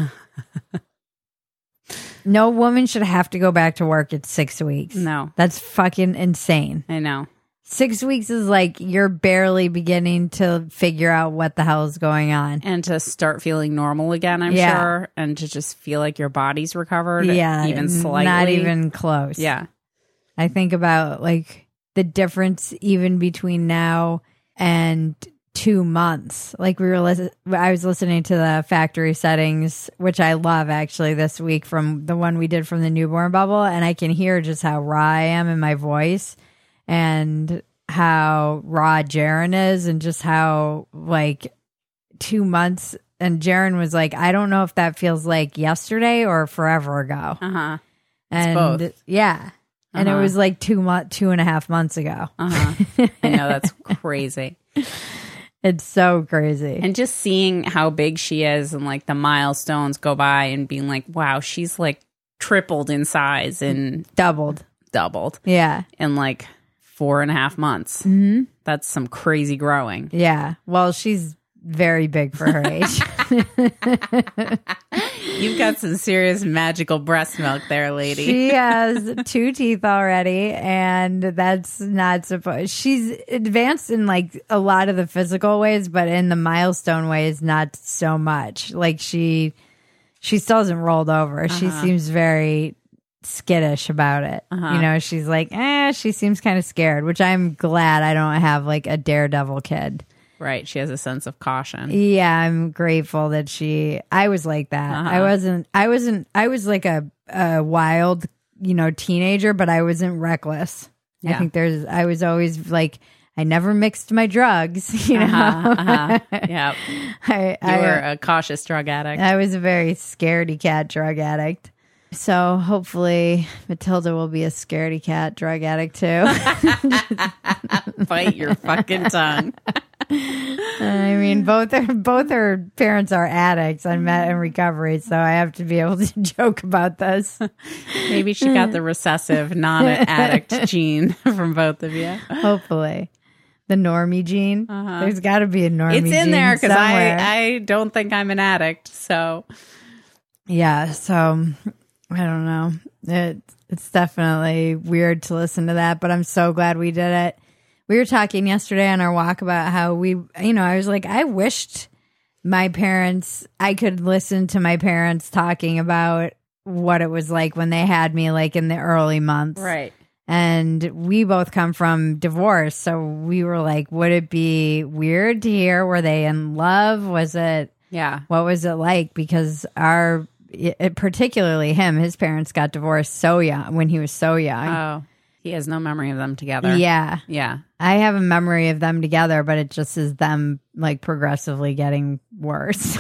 No woman should have to go back to work at 6 weeks. No. That's fucking insane. I know. 6 weeks is like you're barely beginning to figure out what the hell is going on. And to start feeling normal again, I'm sure. And to just feel like your body's recovered. Yeah. Even slightly. Not even close. Yeah. I think about like the difference even between now and 2 months. Like I was listening to the factory settings, which I love actually this week, from the one we did from the newborn bubble. And I can hear just how raw I am in my voice and how raw Jaren is, and just how like 2 months. And Jaren was like, I don't know if that feels like yesterday or forever ago. And it's both. Yeah. And it was like 2.5 months ago. I know, that's crazy. It's so crazy. And just seeing how big she is and like the milestones go by and being like, wow, she's like tripled in size and doubled. Yeah. In like 4.5 months. Mm-hmm. That's some crazy growing. Yeah. Well, she's very big for her age. You've got some serious magical breast milk there, lady. She has 2 teeth already, and that's not supposed. She's advanced in like a lot of the physical ways, but in the milestone ways, not so much. Like she still hasn't rolled over. She seems very skittish about it. You know, she's like, she seems kind of scared, which I'm glad I don't have like a daredevil kid. Right. She has a sense of caution. Yeah, I'm grateful that I was like that. I was like a wild, teenager, but I wasn't reckless. Yeah. I think I was always like, I never mixed my drugs, you know? Yeah. You were a cautious drug addict. I was a very scaredy cat drug addict. So hopefully Matilda will be a scaredy cat drug addict too. Bite your fucking tongue. I mean, both her parents are addicts. I'm in recovery, so I have to be able to joke about this. Maybe she got the recessive non-addict gene from both of you. Hopefully. The normie gene. There's got to be a normie gene. It's in there because somewhere. I don't think I'm an addict. So yeah, so I don't know. It's definitely weird to listen to that, but I'm so glad we did it. We were talking yesterday on our walk about how I was like, I wished I could listen to my parents talking about what it was like when they had me, like in the early months. right. And we both come from divorce. So we were like, would it be weird to hear? Were they in love? What was it like? Because particularly his parents got divorced so young, when he was so young. Oh, he has no memory of them together. Yeah. Yeah. I have a memory of them together, but it just is them like progressively getting worse.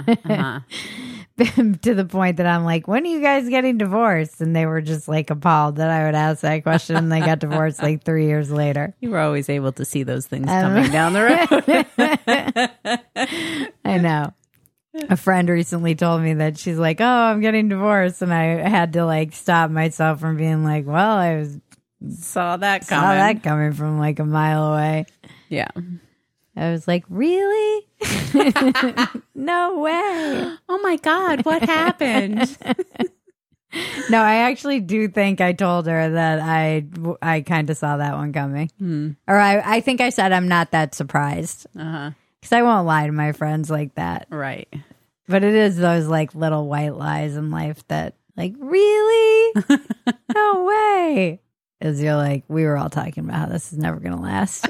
To the point that I'm like, when are you guys getting divorced? And they were just like appalled that I would ask that question. And they got divorced like 3 years later. You were always able to see those things coming down the road. I know. A friend recently told me that she's like, oh, I'm getting divorced. And I had to like stop myself from being like, well, I saw that coming from like a mile away. Yeah. I was like, really? No way. Oh my God, what happened? No, I actually do think I told her that I kind of saw that one coming. Or I think I said I'm not that surprised. Because I won't lie to my friends like that. Right. But it is those like little white lies in life that like, really? No way. As you're like, we were all talking about how this is never going to last.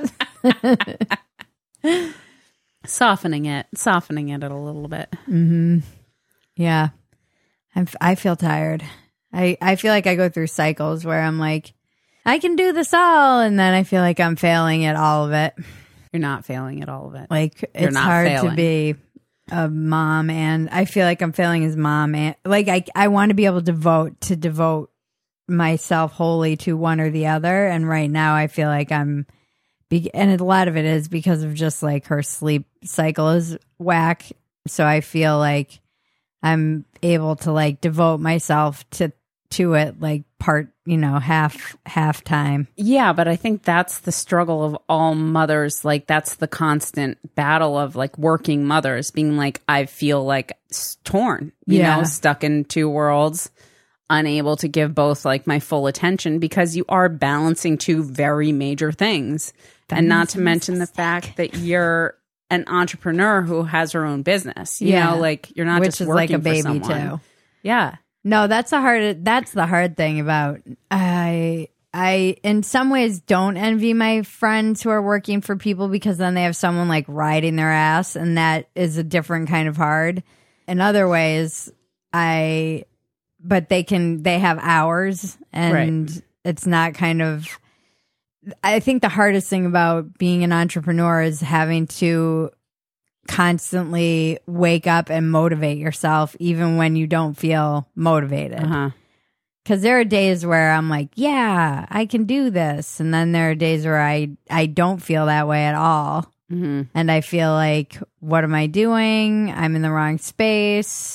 Softening it a little bit. Mm-hmm. Yeah. I feel tired. I feel like I go through cycles where I'm like, I can do this all. And then I feel like I'm failing at all of it. You're not failing at all of it. Like, it's hard to be a mom, and I feel like I'm failing as mom. And like, I want to be able to devote myself wholly to one or the other. And right now I feel like and a lot of it is because of just like her sleep cycle is whack. So I feel like I'm able to like devote myself to it, like part, half time. Yeah, but I think that's the struggle of all mothers. Like, that's the constant battle of like working mothers being like, I feel like torn, stuck in two worlds, unable to give both like my full attention because you are balancing two very major things. And not to mention the fact that you're an entrepreneur who has her own business, you know, like you're not which just is working like a baby for someone. too. Yeah. No, that's the hard thing about I in some ways don't envy my friends who are working for people because then they have someone like riding their ass, and that is a different kind of hard. In other ways, but they have hours, and it's not kind of. I think the hardest thing about being an entrepreneur is having to constantly wake up and motivate yourself even when you don't feel motivated. Because there are days where I'm like, yeah, I can do this. And then there are days where I don't feel that way at all. And I feel like, what am I doing? I'm in the wrong space.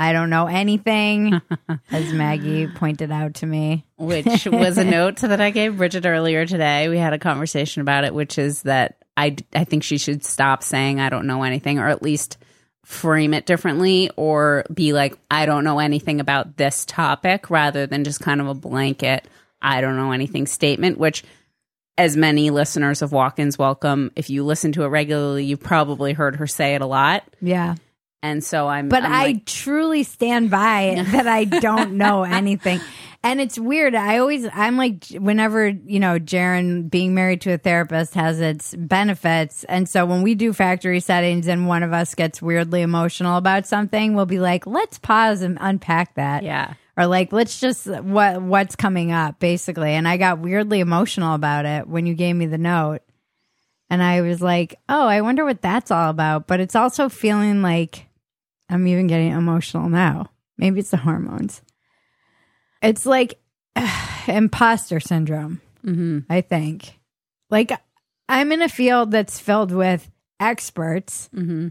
I don't know anything, as Maggie pointed out to me. Which was a note that I gave Bridget earlier today. We had a conversation about it, which is that I think she should stop saying I don't know anything, or at least frame it differently, or be like, I don't know anything about this topic, rather than just kind of a blanket I don't know anything statement, which, as many listeners of Walk-Ins Welcome, if you listen to it regularly, you've probably heard her say it a lot. Yeah. And so I truly stand by that I don't know anything. And it's weird. I'm like, whenever, Jaren being married to a therapist has its benefits. And so when we do factory settings and one of us gets weirdly emotional about something, we'll be like, let's pause and unpack that. Yeah. Or like, let's just, what's coming up, basically. And I got weirdly emotional about it when you gave me the note. And I was like, oh, I wonder what that's all about. But it's also feeling like I'm even getting emotional now. Maybe it's the hormones. It's like imposter syndrome, I think. Like, I'm in a field that's filled with experts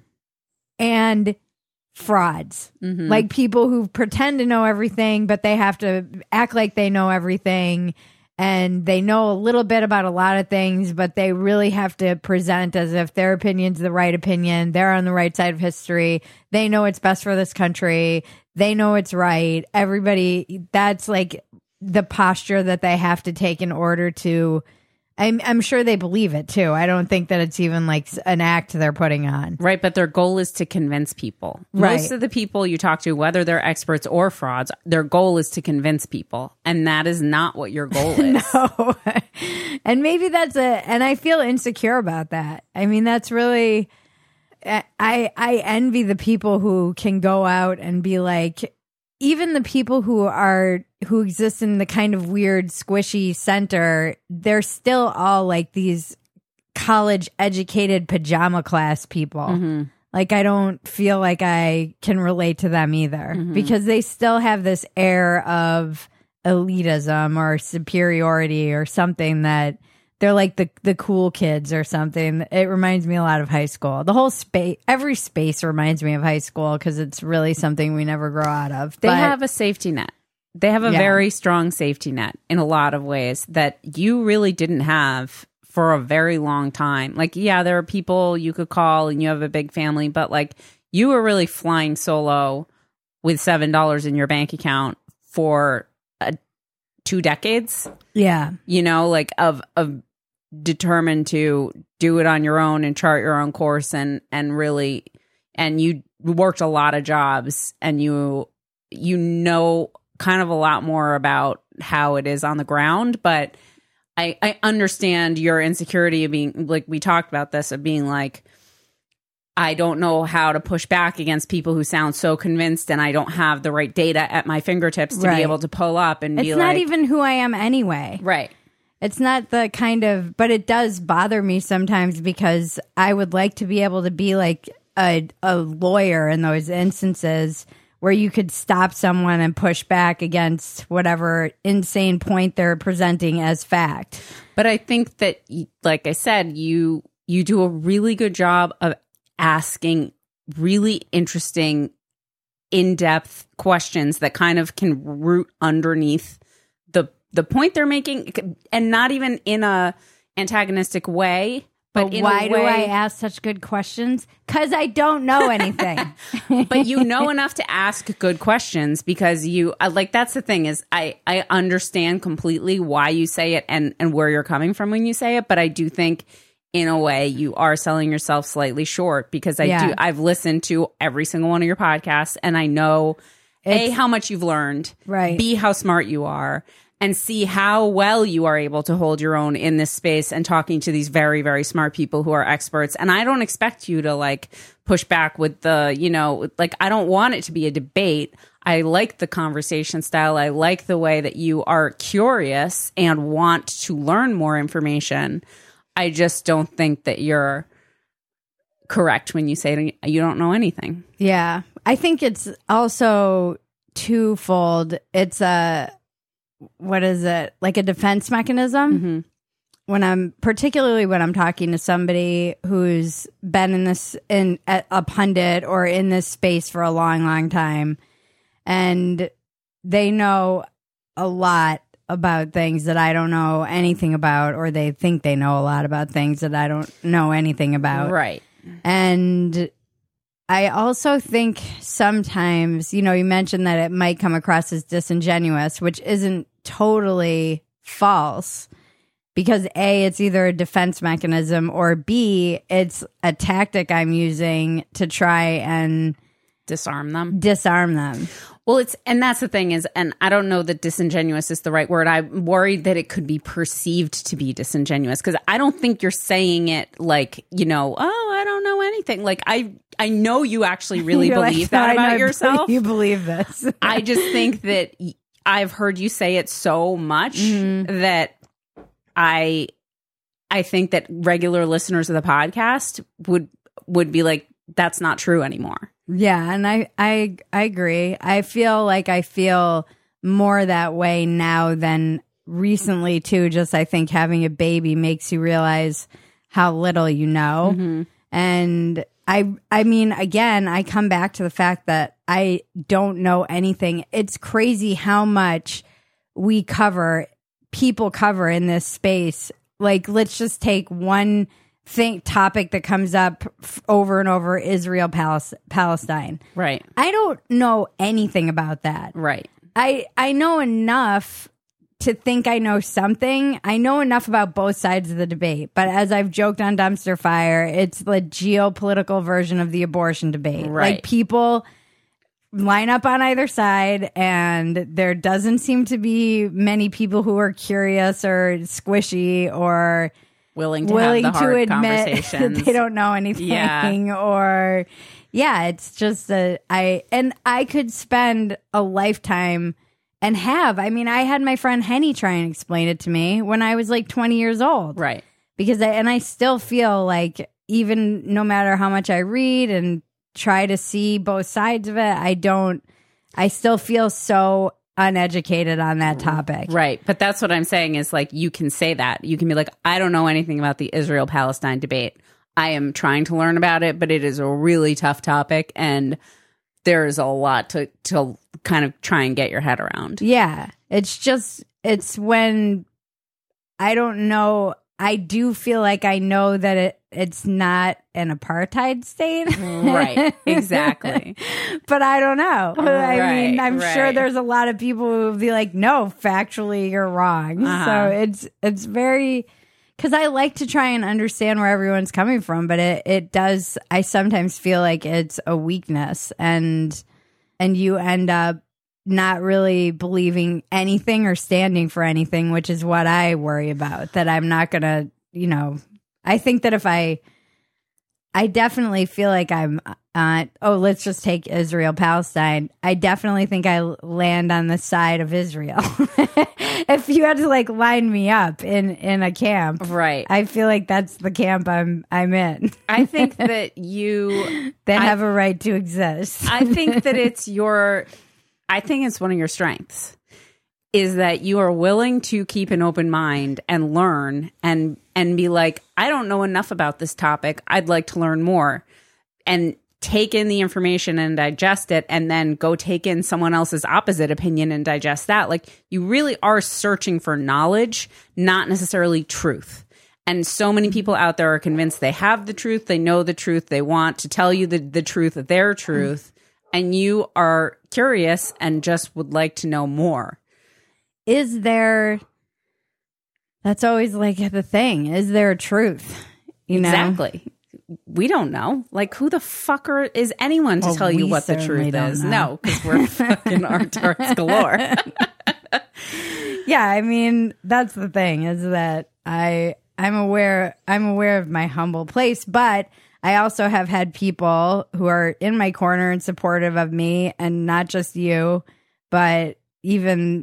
and frauds. Like people who pretend to know everything, but they have to act like they know everything. And they know a little bit about a lot of things, but they really have to present as if their opinion's the right opinion. They're on the right side of history. They know what's best for this country. They know it's right. Everybody, that's like the posture that they have to take in order to, I'm sure they believe it too. I don't think that it's even like an act they're putting on. Right, but their goal is to convince people. Right. Most of the people you talk to, whether they're experts or frauds, their goal is to convince people. And that is not what your goal is. No. And maybe and I feel insecure about that. I mean, that's really, I envy the people who can go out and be like, even the people who exist in the kind of weird squishy center, they're still all like these college educated pajama class people. Like, I don't feel like I can relate to them either, because they still have this air of elitism or superiority or something, that they're like the cool kids or something. It reminds me a lot of high school. The whole every space reminds me of high school, because it's really something we never grow out of. They have a safety net. They have a very strong safety net in a lot of ways that you really didn't have for a very long time. Like, yeah, there are people you could call and you have a big family, but like, you were really flying solo with $7 in your bank account for 2 decades. Yeah. Like of determined to do it on your own and chart your own course, and really, and you worked a lot of jobs, and you know kind of a lot more about how it is on the ground. But I understand your insecurity of being, like, we talked about this, of being like, I don't know how to push back against people who sound so convinced, and I don't have the right data at my fingertips to be able to pull up and be like... It's not even who I am anyway. Right. It's not the kind of... But it does bother me sometimes, because I would like to be able to be like a lawyer in those instances where you could stop someone and push back against whatever insane point they're presenting as fact. But I think that, like I said, you do a really good job of asking really interesting, in-depth questions that kind of can root underneath the point they're making, and not even in a antagonistic way. But why do I ask such good questions? Because I don't know anything. But you know enough to ask good questions, because you like, that's the thing, is I understand completely why you say it and where you're coming from when you say it. But I do think, in a way, you are selling yourself slightly short, because I've listened to every single one of your podcasts, and I know A, how much you've learned, right? B, how smart you are, and see how well you are able to hold your own in this space and talking to these very, very smart people who are experts. And I don't expect you to like push back with the, like, I don't want it to be a debate. I like the conversation style. I like the way that you are curious and want to learn more information. I just don't think that you're correct when you say you don't know anything. Yeah. I think it's also twofold. It's what is it? Like a defense mechanism. When I'm talking to somebody who's been in a pundit or in this space for a long, long time, and they know a lot about things that I don't know anything about, or they think they know a lot about things that I don't know anything about. Right. And I also think sometimes, you mentioned that it might come across as disingenuous, which isn't totally false, because A, it's either a defense mechanism, or B, it's a tactic I'm using to try and disarm them. Well, and that's the thing is, and I don't know that disingenuous is the right word. I'm worried that it could be perceived to be disingenuous, because I don't think you're saying it like, oh, I don't know anything. Like, I know you actually really believe that about yourself. You believe this. I just think that I've heard you say it so much that I think that regular listeners of the podcast would be like, that's not true anymore. Yeah, and I agree. I feel more that way now than recently too. Just I think having a baby makes you realize how little you know. Mm-hmm. And I mean, again, I come back to the fact that I don't know anything. It's crazy how much people cover in this space. Like, let's just take one topic that comes up over and over: Israel, Palestine. Right. I don't know anything about that. Right. I know enough to think I know something. I know enough about both sides of the debate, but as I've joked on Dumpster Fire, it's the geopolitical version of the abortion debate. Right. Like, people line up on either side, and there doesn't seem to be many people who are curious or squishy or willing to have the hard admit conversations. that they don't know anything. Yeah. Or it's just I could spend a lifetime and I had my friend Henny try and explain it to me when I was like 20 years old. Right. Because I still feel like, even no matter how much I read and try to see both sides of it, I still feel so uneducated on that topic. Right. But that's what I'm saying is, like, you can say that. You can be like, I don't know anything about the Israel-Palestine debate. I am trying to learn about it, but it is a really tough topic, and there's a lot to kind of try and get your head around. Yeah. It's when I don't know. I do feel like I know that it's not an apartheid state. Right. Exactly. But I don't know. I mean, I'm right. sure there's a lot of people who will be like, no, factually, you're wrong. So it's very, because I like to try and understand where everyone's coming from, but it does, I sometimes feel like it's a weakness, and you end up not really believing anything or standing for anything, which is what I worry about, that I'm not going to, I think that if I definitely feel like I'm, let's just take Israel, Palestine. I definitely think I land on the side of Israel. If you had to like line me up in a camp, right? I feel like that's the camp I'm in. I think that you have a right to exist. I think that I think it's one of your strengths, is that you are willing to keep an open mind and learn and be like, I don't know enough about this topic. I'd like to learn more, and take in the information and digest it, and then go take in someone else's opposite opinion and digest that. Like, you really are searching for knowledge, not necessarily truth. And so many people out there are convinced they have the truth, they know the truth, they want to tell you the truth of their truth, and you are curious and just would like to know more. That's always like the thing. Is there a truth? Exactly. We don't know. Like, who the fucker is anyone to tell you what the truth is? No, because we're fucking artards galore. Yeah, I mean, that's the thing, is that I'm aware of my humble place, but I also have had people who are in my corner and supportive of me, and not just you, but even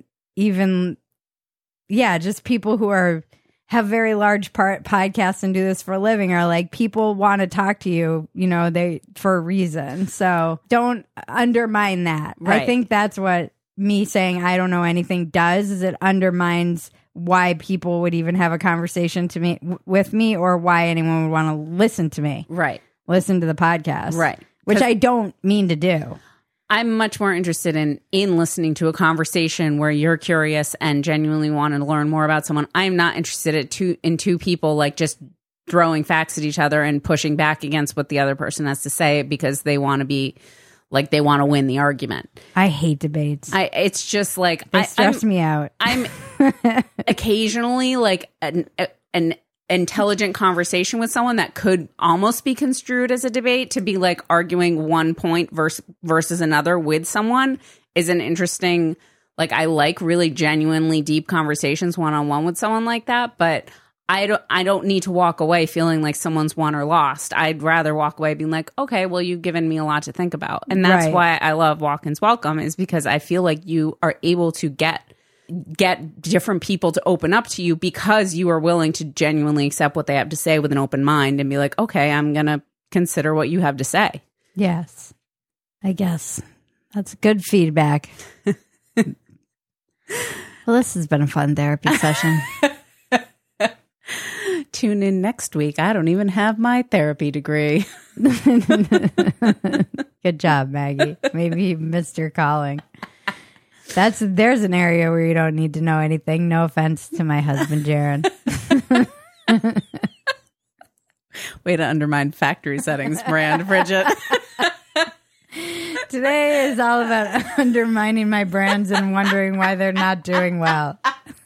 just people who have very large podcasts and do this for a living, are like, people want to talk to you, for a reason. So don't undermine that. Right. I think that's what me saying I don't know anything does, is it undermines why people would even have a conversation with me, or why anyone would want to listen to me. Right. Listen to the podcast. Right. Which I don't mean to do. I'm much more interested in listening to a conversation where you're curious and genuinely want to learn more about someone. I'm not interested in two people like just throwing facts at each other and pushing back against what the other person has to say because they want to be like they want to win the argument. I hate debates. It's just like they stress me out. I'm occasionally like an intelligent conversation with someone that could almost be construed as a debate to be like arguing one point versus another with someone is an interesting, like I like really genuinely deep conversations one-on-one with someone like that, but I don't need to walk away feeling like someone's won or lost. I'd rather walk away being like, okay, well, you've given me a lot to think about. And that's why I love Walk-Ins Welcome, is because I feel like you are able to get different people to open up to you because you are willing to genuinely accept what they have to say with an open mind and be like, okay, I'm going to consider what you have to say. Yes, I guess that's good feedback. Well, this has been a fun therapy session. Tune in next week. I don't even have my therapy degree. Good job, Maggie. Maybe you missed your calling. There's an area where you don't need to know anything. No offense to my husband, Jaron. Way to undermine factory settings brand, Bridget. Today is all about undermining my brands and wondering why they're not doing well.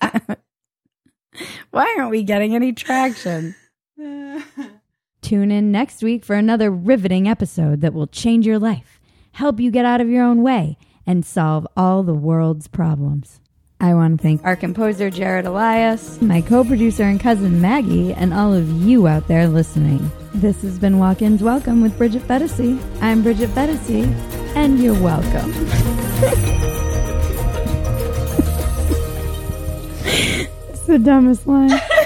Why aren't we getting any traction? Tune in next week for another riveting episode that will change your life, help you get out of your own way, and solve all the world's problems. I want to thank our composer, Jared Elias, my co-producer and cousin, Maggie, and all of you out there listening. This has been Walk-Ins Welcome with Bridget Fetisi. I'm Bridget Fetisi, and you're welcome. It's the dumbest line.